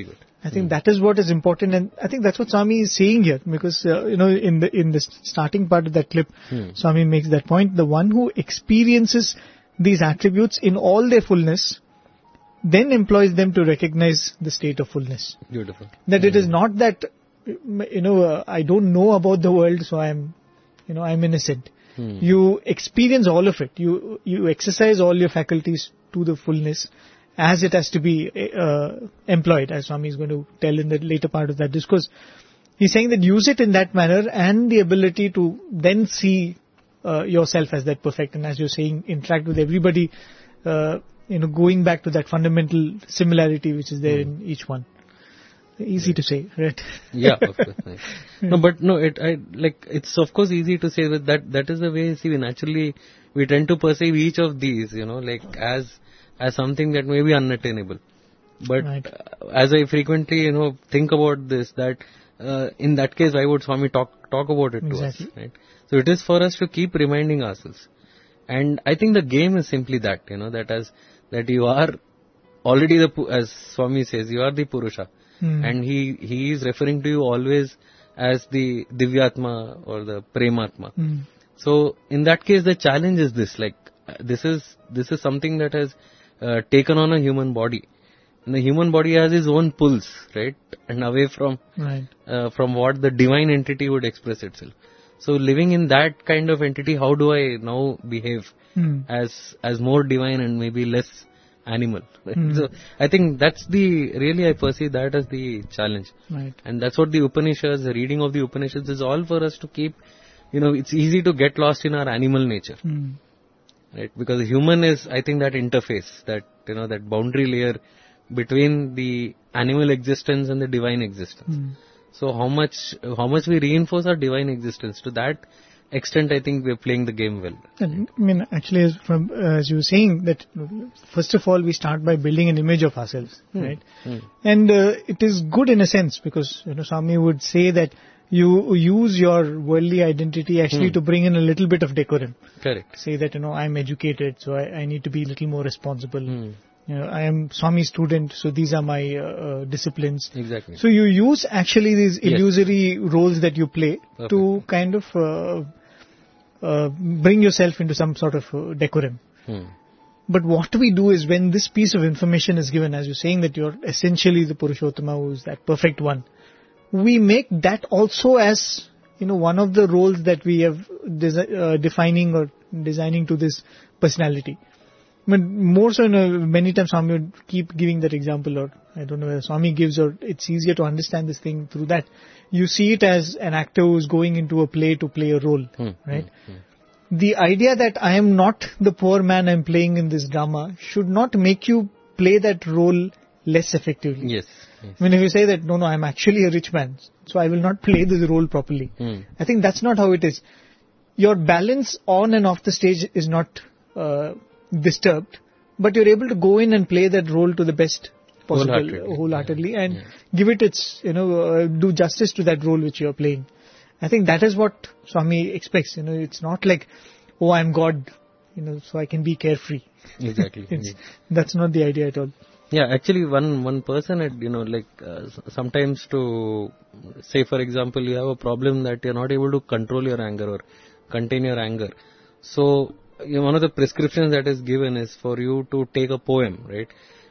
I think that is what is important, and I think that's what Swami is saying here, because uh, you know, in the in the starting part of that clip, Hmm. Swami makes that point. The one who experiences these attributes in all their fullness, then employs them to recognize the state of fullness. Beautiful. That it is not that, you know, uh, I don't know about the world, so I'm, you know, I'm innocent. Hmm. You experience all of it. You you exercise all your faculties to the fullness, as it has to be uh, employed, as Swami is going to tell in the later part of that discourse. He's saying that use it in that manner, and the ability to then see uh, yourself as that perfect, and as you're saying, interact with everybody, uh, you know, going back to that fundamental similarity which is there in each one. Easy to say, right? Yeah, of course. Right. No, but no, it I like it's of course easy to say that that that is the way. See, we naturally we tend to perceive each of these, you know, like as as something that may be unattainable. But Right. uh, as I frequently, you know, think about this, that uh, in that case, why would Swami talk talk about it Exactly. to us, right? So it is for us to keep reminding ourselves, and I think the game is simply that, you know, that as that you are already the pu- as Swami says, you are the Purusha. Hmm. And he, he is referring to you always as the Divyatma or the Prematma. Hmm. So in that case, the challenge is this: like uh, this is this is something that has uh, taken on a human body, and the human body has its own pulse, right? And away from Right. uh, from what the divine entity would express itself. So living in that kind of entity, how do I now behave Hmm. as as more divine and maybe less animal? Hmm. So I think that's the really I perceive that as the challenge, Right. and that's what the Upanishads, the reading of the Upanishads, is all for us to keep. You know, it's easy to get lost in our animal nature, Hmm. right? Because the human is, I think, that interface, that you know, that boundary layer between the animal existence and the divine existence. Hmm. So how much how much we reinforce our divine existence, to that extent, I think we're playing the game well. And, I mean, actually, as from uh, as you were saying, that first of all, we start by building an image of ourselves, right? Hmm. And uh, it is good in a sense, because, you know, Swami would say that you use your worldly identity actually Hmm. to bring in a little bit of decorum. Correct. Say that, you know, I'm educated, so I, I need to be a little more responsible. Hmm. You know, I am Swami student, so these are my uh, uh, disciplines. Exactly. So you use actually these Yes. illusory roles that you play Perfect. to kind of uh, uh, bring yourself into some sort of uh, decorum. Hmm. But what we do is, when this piece of information is given, as you're saying that you're essentially the Purushottama, who is that perfect one, we make that also as, you know, one of the roles that we have desi- uh, defining or designing to this personality. But more so, you know, many times Swami would keep giving that example, or I don't know whether Swami gives, or it's easier to understand this thing through that. You see it as an actor who's going into a play to play a role, Hmm. right? Hmm. Hmm. The idea that I am not the poor man I'm playing in this drama should not make you play that role less effectively. Yes. Yes. I mean, if you say that, no, no, I'm actually a rich man, so I will not play this role properly. Hmm. I think that's not how it is. Your balance on and off the stage is not uh, disturbed, but you're able to go in and play that role to the best possible, Wholeheartedly. wholeheartedly, Yeah. and Yeah. give it its, you know, uh, do justice to that role which you're playing. I think that is what Swami expects. You know, it's not like, oh, I'm God, you know, so I can be carefree. Exactly. It's, Yeah. that's not the idea at all. Yeah, actually, one one person had, you know, like uh, s- sometimes to say, for example, you have a problem that you're not able to control your anger or contain your anger. So, you know, one of the prescriptions that is given is for you to take a poem, right?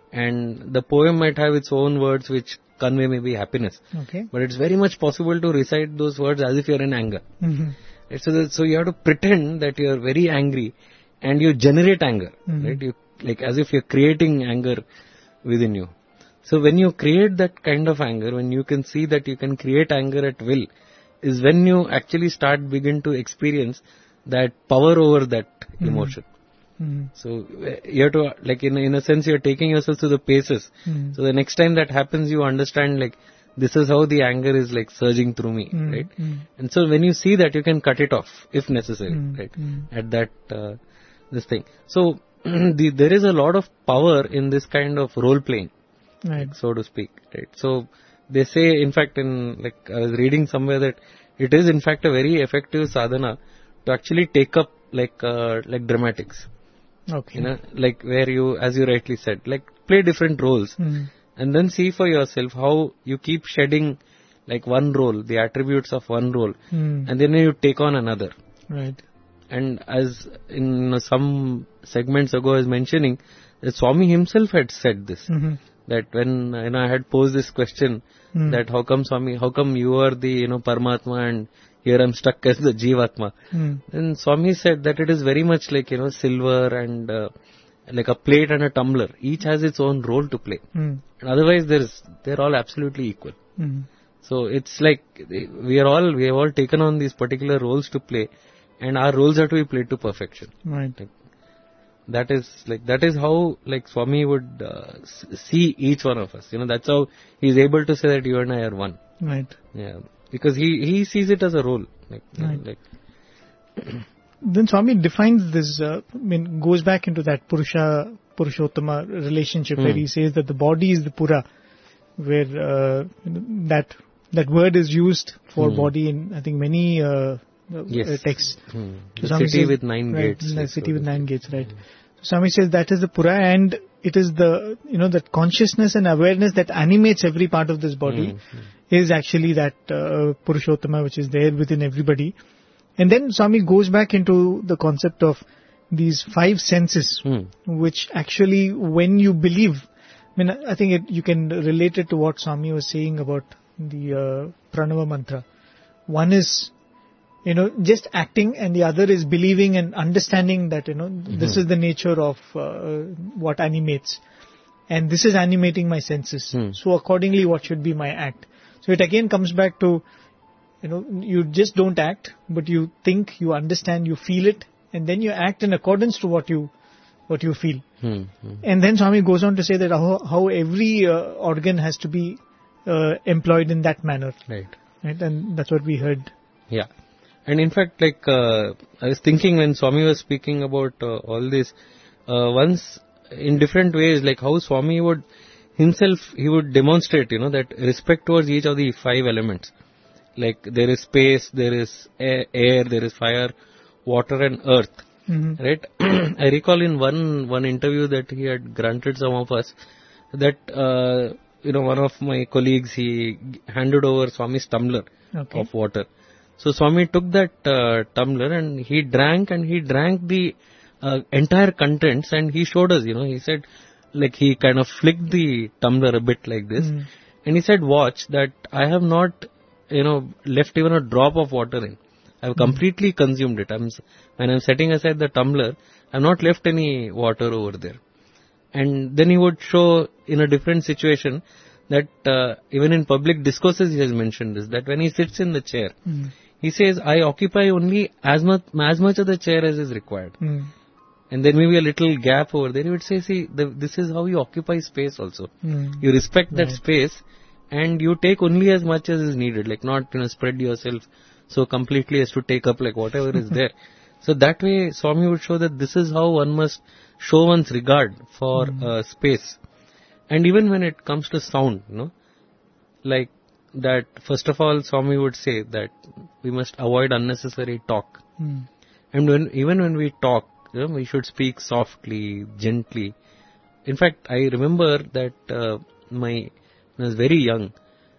And the poem might have its own words which convey maybe happiness, Okay. but it's very much possible to recite those words as if you're in anger. Hmm. Right? So, that, so you have to pretend that you're very angry, and you generate anger, Mhm. right? You, like as if you're creating anger within you. So when you create that kind of anger, when you can see that you can create anger at will, is when you actually start begin to experience that power over that Mhm. emotion. Hmm. So uh, you have to, like in, in a sense, you're taking yourself to the paces. Hmm. So the next time that happens, you understand like, this is how the anger is like surging through me, Hmm. right? Hmm. And so when you see that, you can cut it off if necessary, Hmm. right? Hmm. At that, uh, this thing. So the, there is a lot of power in this kind of role playing, Right. so to speak, right? So they say, in fact, in like I was reading somewhere that it is in fact a very effective sadhana to actually take up like uh, like dramatics, Okay. you know, like where you, as you rightly said, like play different roles. Hmm. And then see for yourself how you keep shedding like one role, the attributes of one role, Mm. and then you take on another. Right. And as in you know, some segments ago I was mentioning, that Swami himself had said this, Mm-hmm. that when you know, I had posed this question, Mm. that how come Swami, how come you are the you know Paramatma and here I'm stuck as the Jivatma. Mm. And Swami said that it is very much like you know silver and uh, like a plate and a tumbler. Each has its own role to play. Mm. And otherwise, there's they're all absolutely equal. Mm. So it's like we are all we have all taken on these particular roles to play, and our roles are to be played to perfection. Right. Like, that is like that is how like Swami would uh, s- see each one of us. You know, that's how he's able to say that you and I are one. Right. Yeah, because he he sees it as a role. Like, you know, Right. like Then Swami defines this, uh, I mean, goes back into that Purusha, Purushottama relationship where Hmm. he says that the body is the Pura, where uh, you know, that that word is used for Hmm. body in, I think, many uh, uh, Yes. texts. hmm. So The Swami city says- with nine right, gates. the like, city so with to nine say. gates, right. So Swami says that is the Pura, and it is the, you know, that consciousness and awareness that animates every part of this body Hmm. is actually that uh, Purushottama which is there within everybody. And then Swami goes back into the concept of these five senses, Hmm. which actually, when you believe, I mean, I think it, you can relate it to what Swami was saying about the uh, Pranava mantra. One is, you know, just acting, and the other is believing and understanding that, you know, this is the nature of uh, what animates. And this is animating my senses. Hmm. So accordingly, what should be my act? So it again comes back to, you know, you just don't act, but you think, you understand, you feel it, and then you act in accordance to what you what you feel. Hmm. Hmm. And then Swami goes on to say that how, how every uh, organ has to be uh, employed in that manner, Right. right? And that's what we heard. Yeah. And in fact, like, uh, I was thinking when Swami was speaking about uh, all this, uh, once in different ways, like how Swami would himself, he would demonstrate, you know, that respect towards each of the five elements. Like there is space, there is air, air there is fire, water and earth. Mm-hmm. Right? I recall in one, one interview that he had granted some of us that, uh, you know, one of my colleagues, he handed over Swami's tumbler Okay. of water. So Swami took that uh, tumbler and he drank and he drank the uh, entire contents and he showed us, you know, he said, like he kind of flicked the tumbler a bit like this Mm. and he said, watch that I have not, you know, left even a drop of water in. I have completely consumed it. I'm, s- when I'm setting aside the tumbler, I have not left any water over there. And then he would show in a different situation that uh, even in public discourses he has mentioned this, that when he sits in the chair, Mm. he says, I occupy only as much, as much of the chair as is required. Mm. And then maybe a little gap over there. He would say, see, the, this is how you occupy space also. Mm. You respect that Right. space and you take only as much as is needed, like not, you know, spread yourself so completely as to take up like whatever is there. So that way Swami would show that this is how one must show one's regard for uh, space. And even when it comes to sound, you know, like that, first of all, Swami would say that we must avoid unnecessary talk. Mm. And when, even when we talk, you know, we should speak softly, gently. In fact, I remember that uh, my, when I was very young,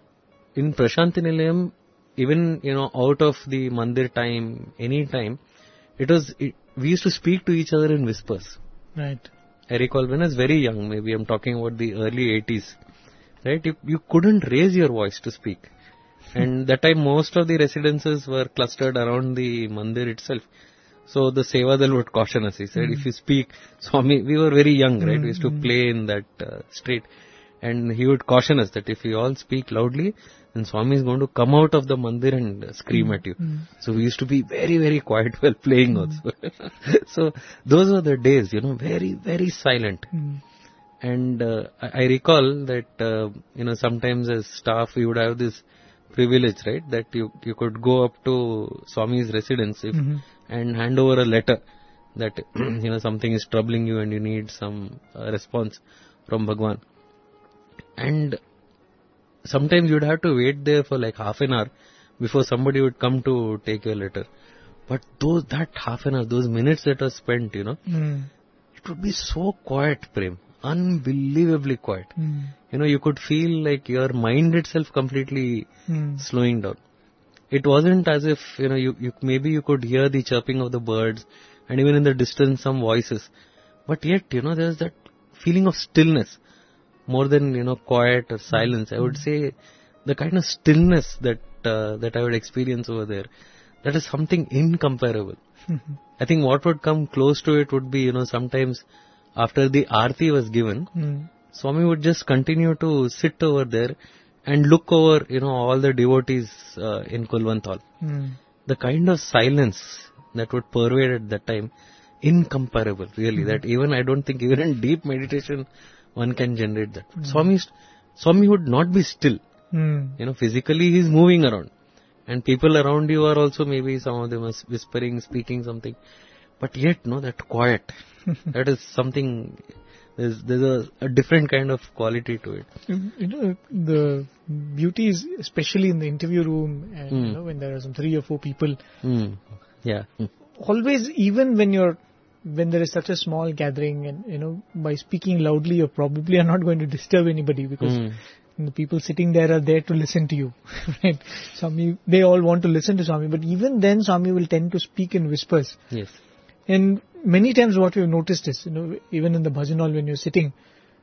in Prashanti Nilayam, even, you know, out of the mandir time, any time, it was, it, we used to speak to each other in whispers. Right. I recall when I was very young, maybe I'm talking about the early eighties, right? You, you couldn't raise your voice to speak. And that time most of the residences were clustered around the mandir itself. So the Sevadal would caution us. He said, if you speak, Swami, we were very young, right? We used to play in that uh, street. And he would caution us that if you all speak loudly, then Swami is going to come out of the mandir and uh, scream at you. So we used to be very, very quiet while playing also. So those were the days, you know, very, very silent. Mm. And uh, I, I recall that, uh, you know, sometimes as staff, we would have this privilege, right? That you, you could go up to Swami's residence if, Mhm. and hand over a letter that, you know, something is troubling you and you need some uh, response from Bhagwan. And sometimes you'd have to wait there for like half an hour before somebody would come to take your letter. But those, that half an hour, those minutes that are spent, you know, Mm. it would be so quiet, Prem. unbelievably quiet. Mm. You know, you could feel like your mind itself completely Mm. slowing down. It wasn't as if, you know, you, you maybe you could hear the chirping of the birds and even in the distance some voices. But yet, you know, there's that feeling of stillness more than, you know, quiet or silence. I would say the kind of stillness that uh, that I would experience over there, that is something incomparable. I think what would come close to it would be, you know, sometimes after the Aarti was given, Mm. Swami would just continue to sit over there and look over, you know, all the devotees uh, in Kulwant Hall. Mm. The kind of silence that would pervade at that time, incomparable, really. That even, I don't think, even in deep meditation, one can generate that. But Swami, Swami would not be still. Mm. You know, physically he's moving around. And people around you are also maybe some of them are whispering, speaking something. But yet, no, that quiet, that is something, there's, there's a, a different kind of quality to it. You know, the beauty is especially in the interview room, and Mm. you know, when there are some three or four people, Mm. Yeah. Mm. always, even when you're, when there is such a small gathering, and you know, by speaking loudly, you probably are not going to disturb anybody, because Mm. the people sitting there are there to listen to you. Right? Swami, they all want to listen to Swami, but even then Swami will tend to speak in whispers. Yes. And many times what we've noticed is, you know, even in the bhajan hall when you're sitting,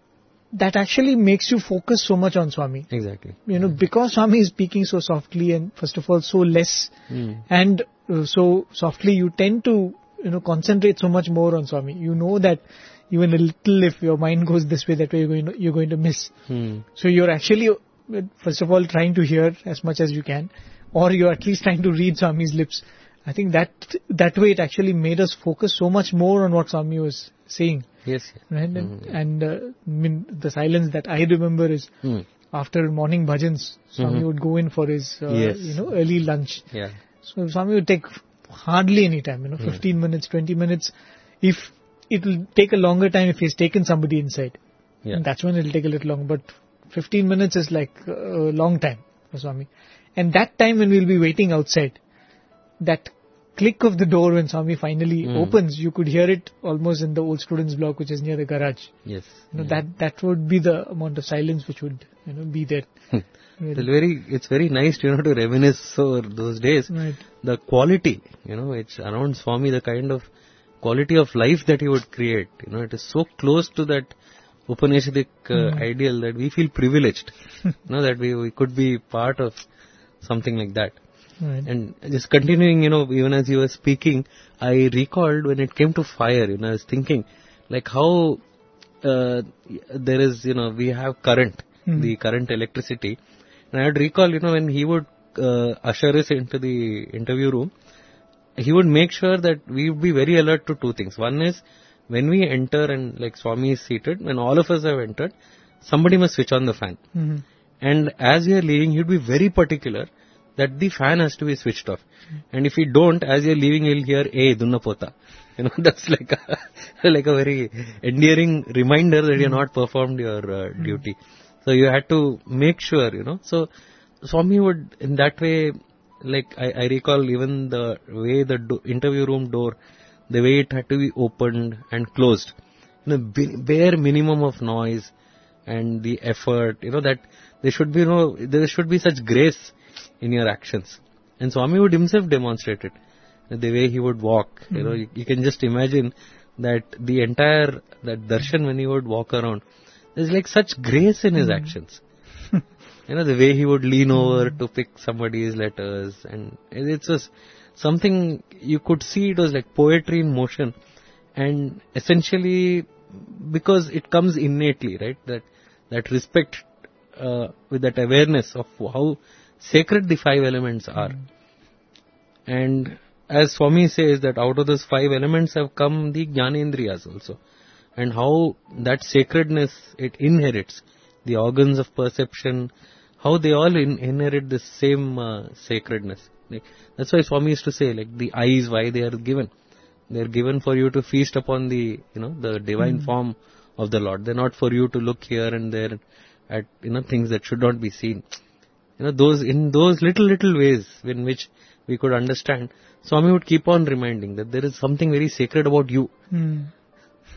that actually makes you focus so much on Swami. Exactly. You know, because Swami is speaking so softly and first of all so less, Mm. and uh, so softly, you tend to, you know, concentrate so much more on Swami. You know that even a little, if your mind goes this way, that way, you're going to, you're going to miss. Mm. So you're actually, uh, first of all, trying to hear as much as you can, or you're at least trying to read Swami's lips. I think that that way it actually made us focus so much more on what Swami was saying. Yes. Right? And, and uh, I mean, the silence that I remember is Mm. after morning bhajans, Swami Mhm. would go in for his, uh, Yes. you know, early lunch. Yeah. So Swami would take hardly any time, you know, fifteen minutes, twenty minutes. If it will take a longer time if he's taken somebody inside. Yeah. And that's when it'll take a little longer. But fifteen minutes is like a long time for Swami. And that time when we'll be waiting outside, that click of the door when Swami finally Mm. opens, you could hear it almost in the old students' block, which is near the garage. Yes. You know, that that would be the amount of silence which would, you know, be there. It's very, it's very nice, you know, to reminisce over those days. Right. The quality, you know, it's around Swami, the kind of quality of life that he would create. You know, it is so close to that Upanishadic uh, Mm. ideal that we feel privileged, you know, that we, we could be part of something like that. Right. And just continuing, you know, even as you were speaking, I recalled when it came to fire, you know, I was thinking, like how uh, there is, you know, we have current, Mhm. the current electricity. And I would recall, you know, when he would uh, usher us into the interview room, he would make sure that we would be very alert to two things. One is, when we enter and like Swami is seated, when all of us have entered, somebody must switch on the fan. Mhm. And as we are leaving, he would be very particular that the fan has to be switched off. And if you don't, as you're leaving, you'll hear, "Hey, dunna pota." You know, that's like a, like a very endearing reminder that you're not performed your uh, duty. So you had to make sure, you know. So Swami would, in that way, like I, I recall even the way the do- interview room door, the way it had to be opened and closed. You know, b- bare minimum of noise and the effort, you know, that there should be no, there should be such grace in your actions. And Swami would himself demonstrate it. The way he would walk, you know, you, you can just imagine that the entire, that darshan when he would walk around, there's like such grace in his actions. You know, the way he would lean over to pick somebody's letters, and it was something you could see. It was like poetry in motion, and essentially because it comes innately, right? That that respect uh, with that awareness of how sacred the five elements are, and as Swami says that out of those five elements have come the Jnanendriyas also, and how that sacredness it inherits the organs of perception, how they all in, inherit the same uh, sacredness. Like, that's why Swami used to say, like, the eyes, why they are given. They are given for you to feast upon the, you know, the divine mm. form of the Lord. They're not for you to look here and there at, you know, things that should not be seen. You know, those, in those little, little ways in which we could understand, Swami would keep on reminding that there is something very sacred about you. Mm.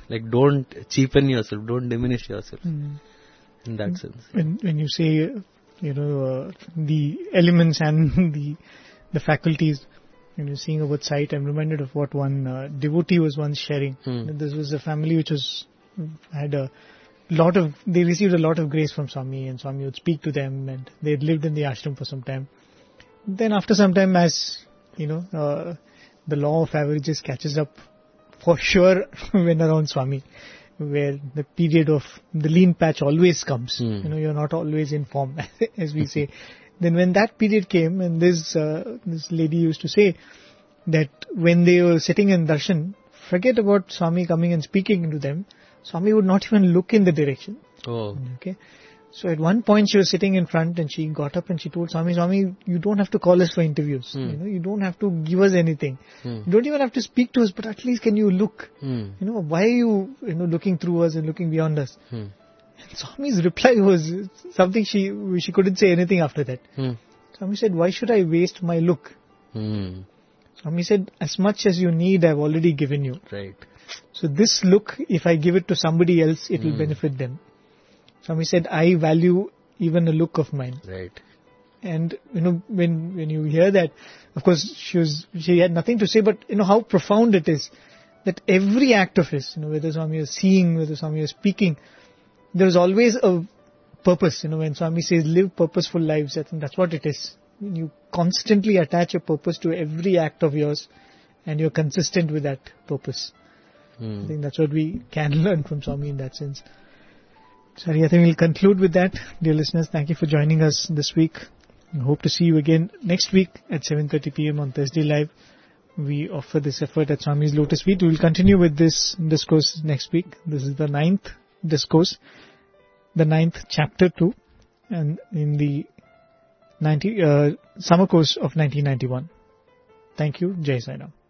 Like, don't cheapen yourself, don't diminish yourself Mm. in that sense. When when you say, uh, you know, uh, the elements and the the faculties, when you're seeing about sight, I'm reminded of what one uh, devotee was once sharing. Hmm. This was a family which was had a lot of, they received a lot of grace from Swami, and Swami would speak to them, and they had lived in the ashram for some time. Then after some time, as you know, uh, the law of averages catches up for sure when around Swami, where the period of the lean patch always comes. Hmm. You know, you're not always in form, as we say. Then when that period came, and this uh, this lady used to say that when they were sitting in darshan, forget about Swami coming and speaking to them. Swami would not even look in the direction. Oh. Okay. So at one point she was sitting in front, and she got up and she told Swami, Swami, you don't have to call us for interviews. Hmm. You know, you don't have to give us anything. Hmm. You don't even have to speak to us, but at least can you look? Hmm. You know, why are you, you know, looking through us and looking beyond us? Hmm. And Swami's reply was something she she couldn't say anything after that. Hmm. Swami said, why should I waste my look? Hmm. Swami said, as much as you need, I've already given you. Right. So this look, if I give it to somebody else, it will Hmm. benefit them. Swami said, I value even a look of mine. Right. And, you know, when when you hear that, of course, she was, she had nothing to say, but, you know, how profound it is that every act of his, you know, whether Swami is seeing, whether Swami is speaking, there is always a purpose. You know, when Swami says, live purposeful lives, I think that's what it is. When you constantly attach a purpose to every act of yours, and you're consistent with that purpose. Hmm. I think that's what we can learn from Swami in that sense. Sorry, I think we'll conclude with that. Dear listeners, thank you for joining us this week. I hope to see you again next week at seven thirty p.m. on Thursday Live. We offer this effort at Swami's Lotus Feet. We will continue with this discourse next week. This is the ninth discourse, the ninth chapter two, and in the ninety uh, summer course of nineteen ninety-one. Thank you. Jai Sai Ram.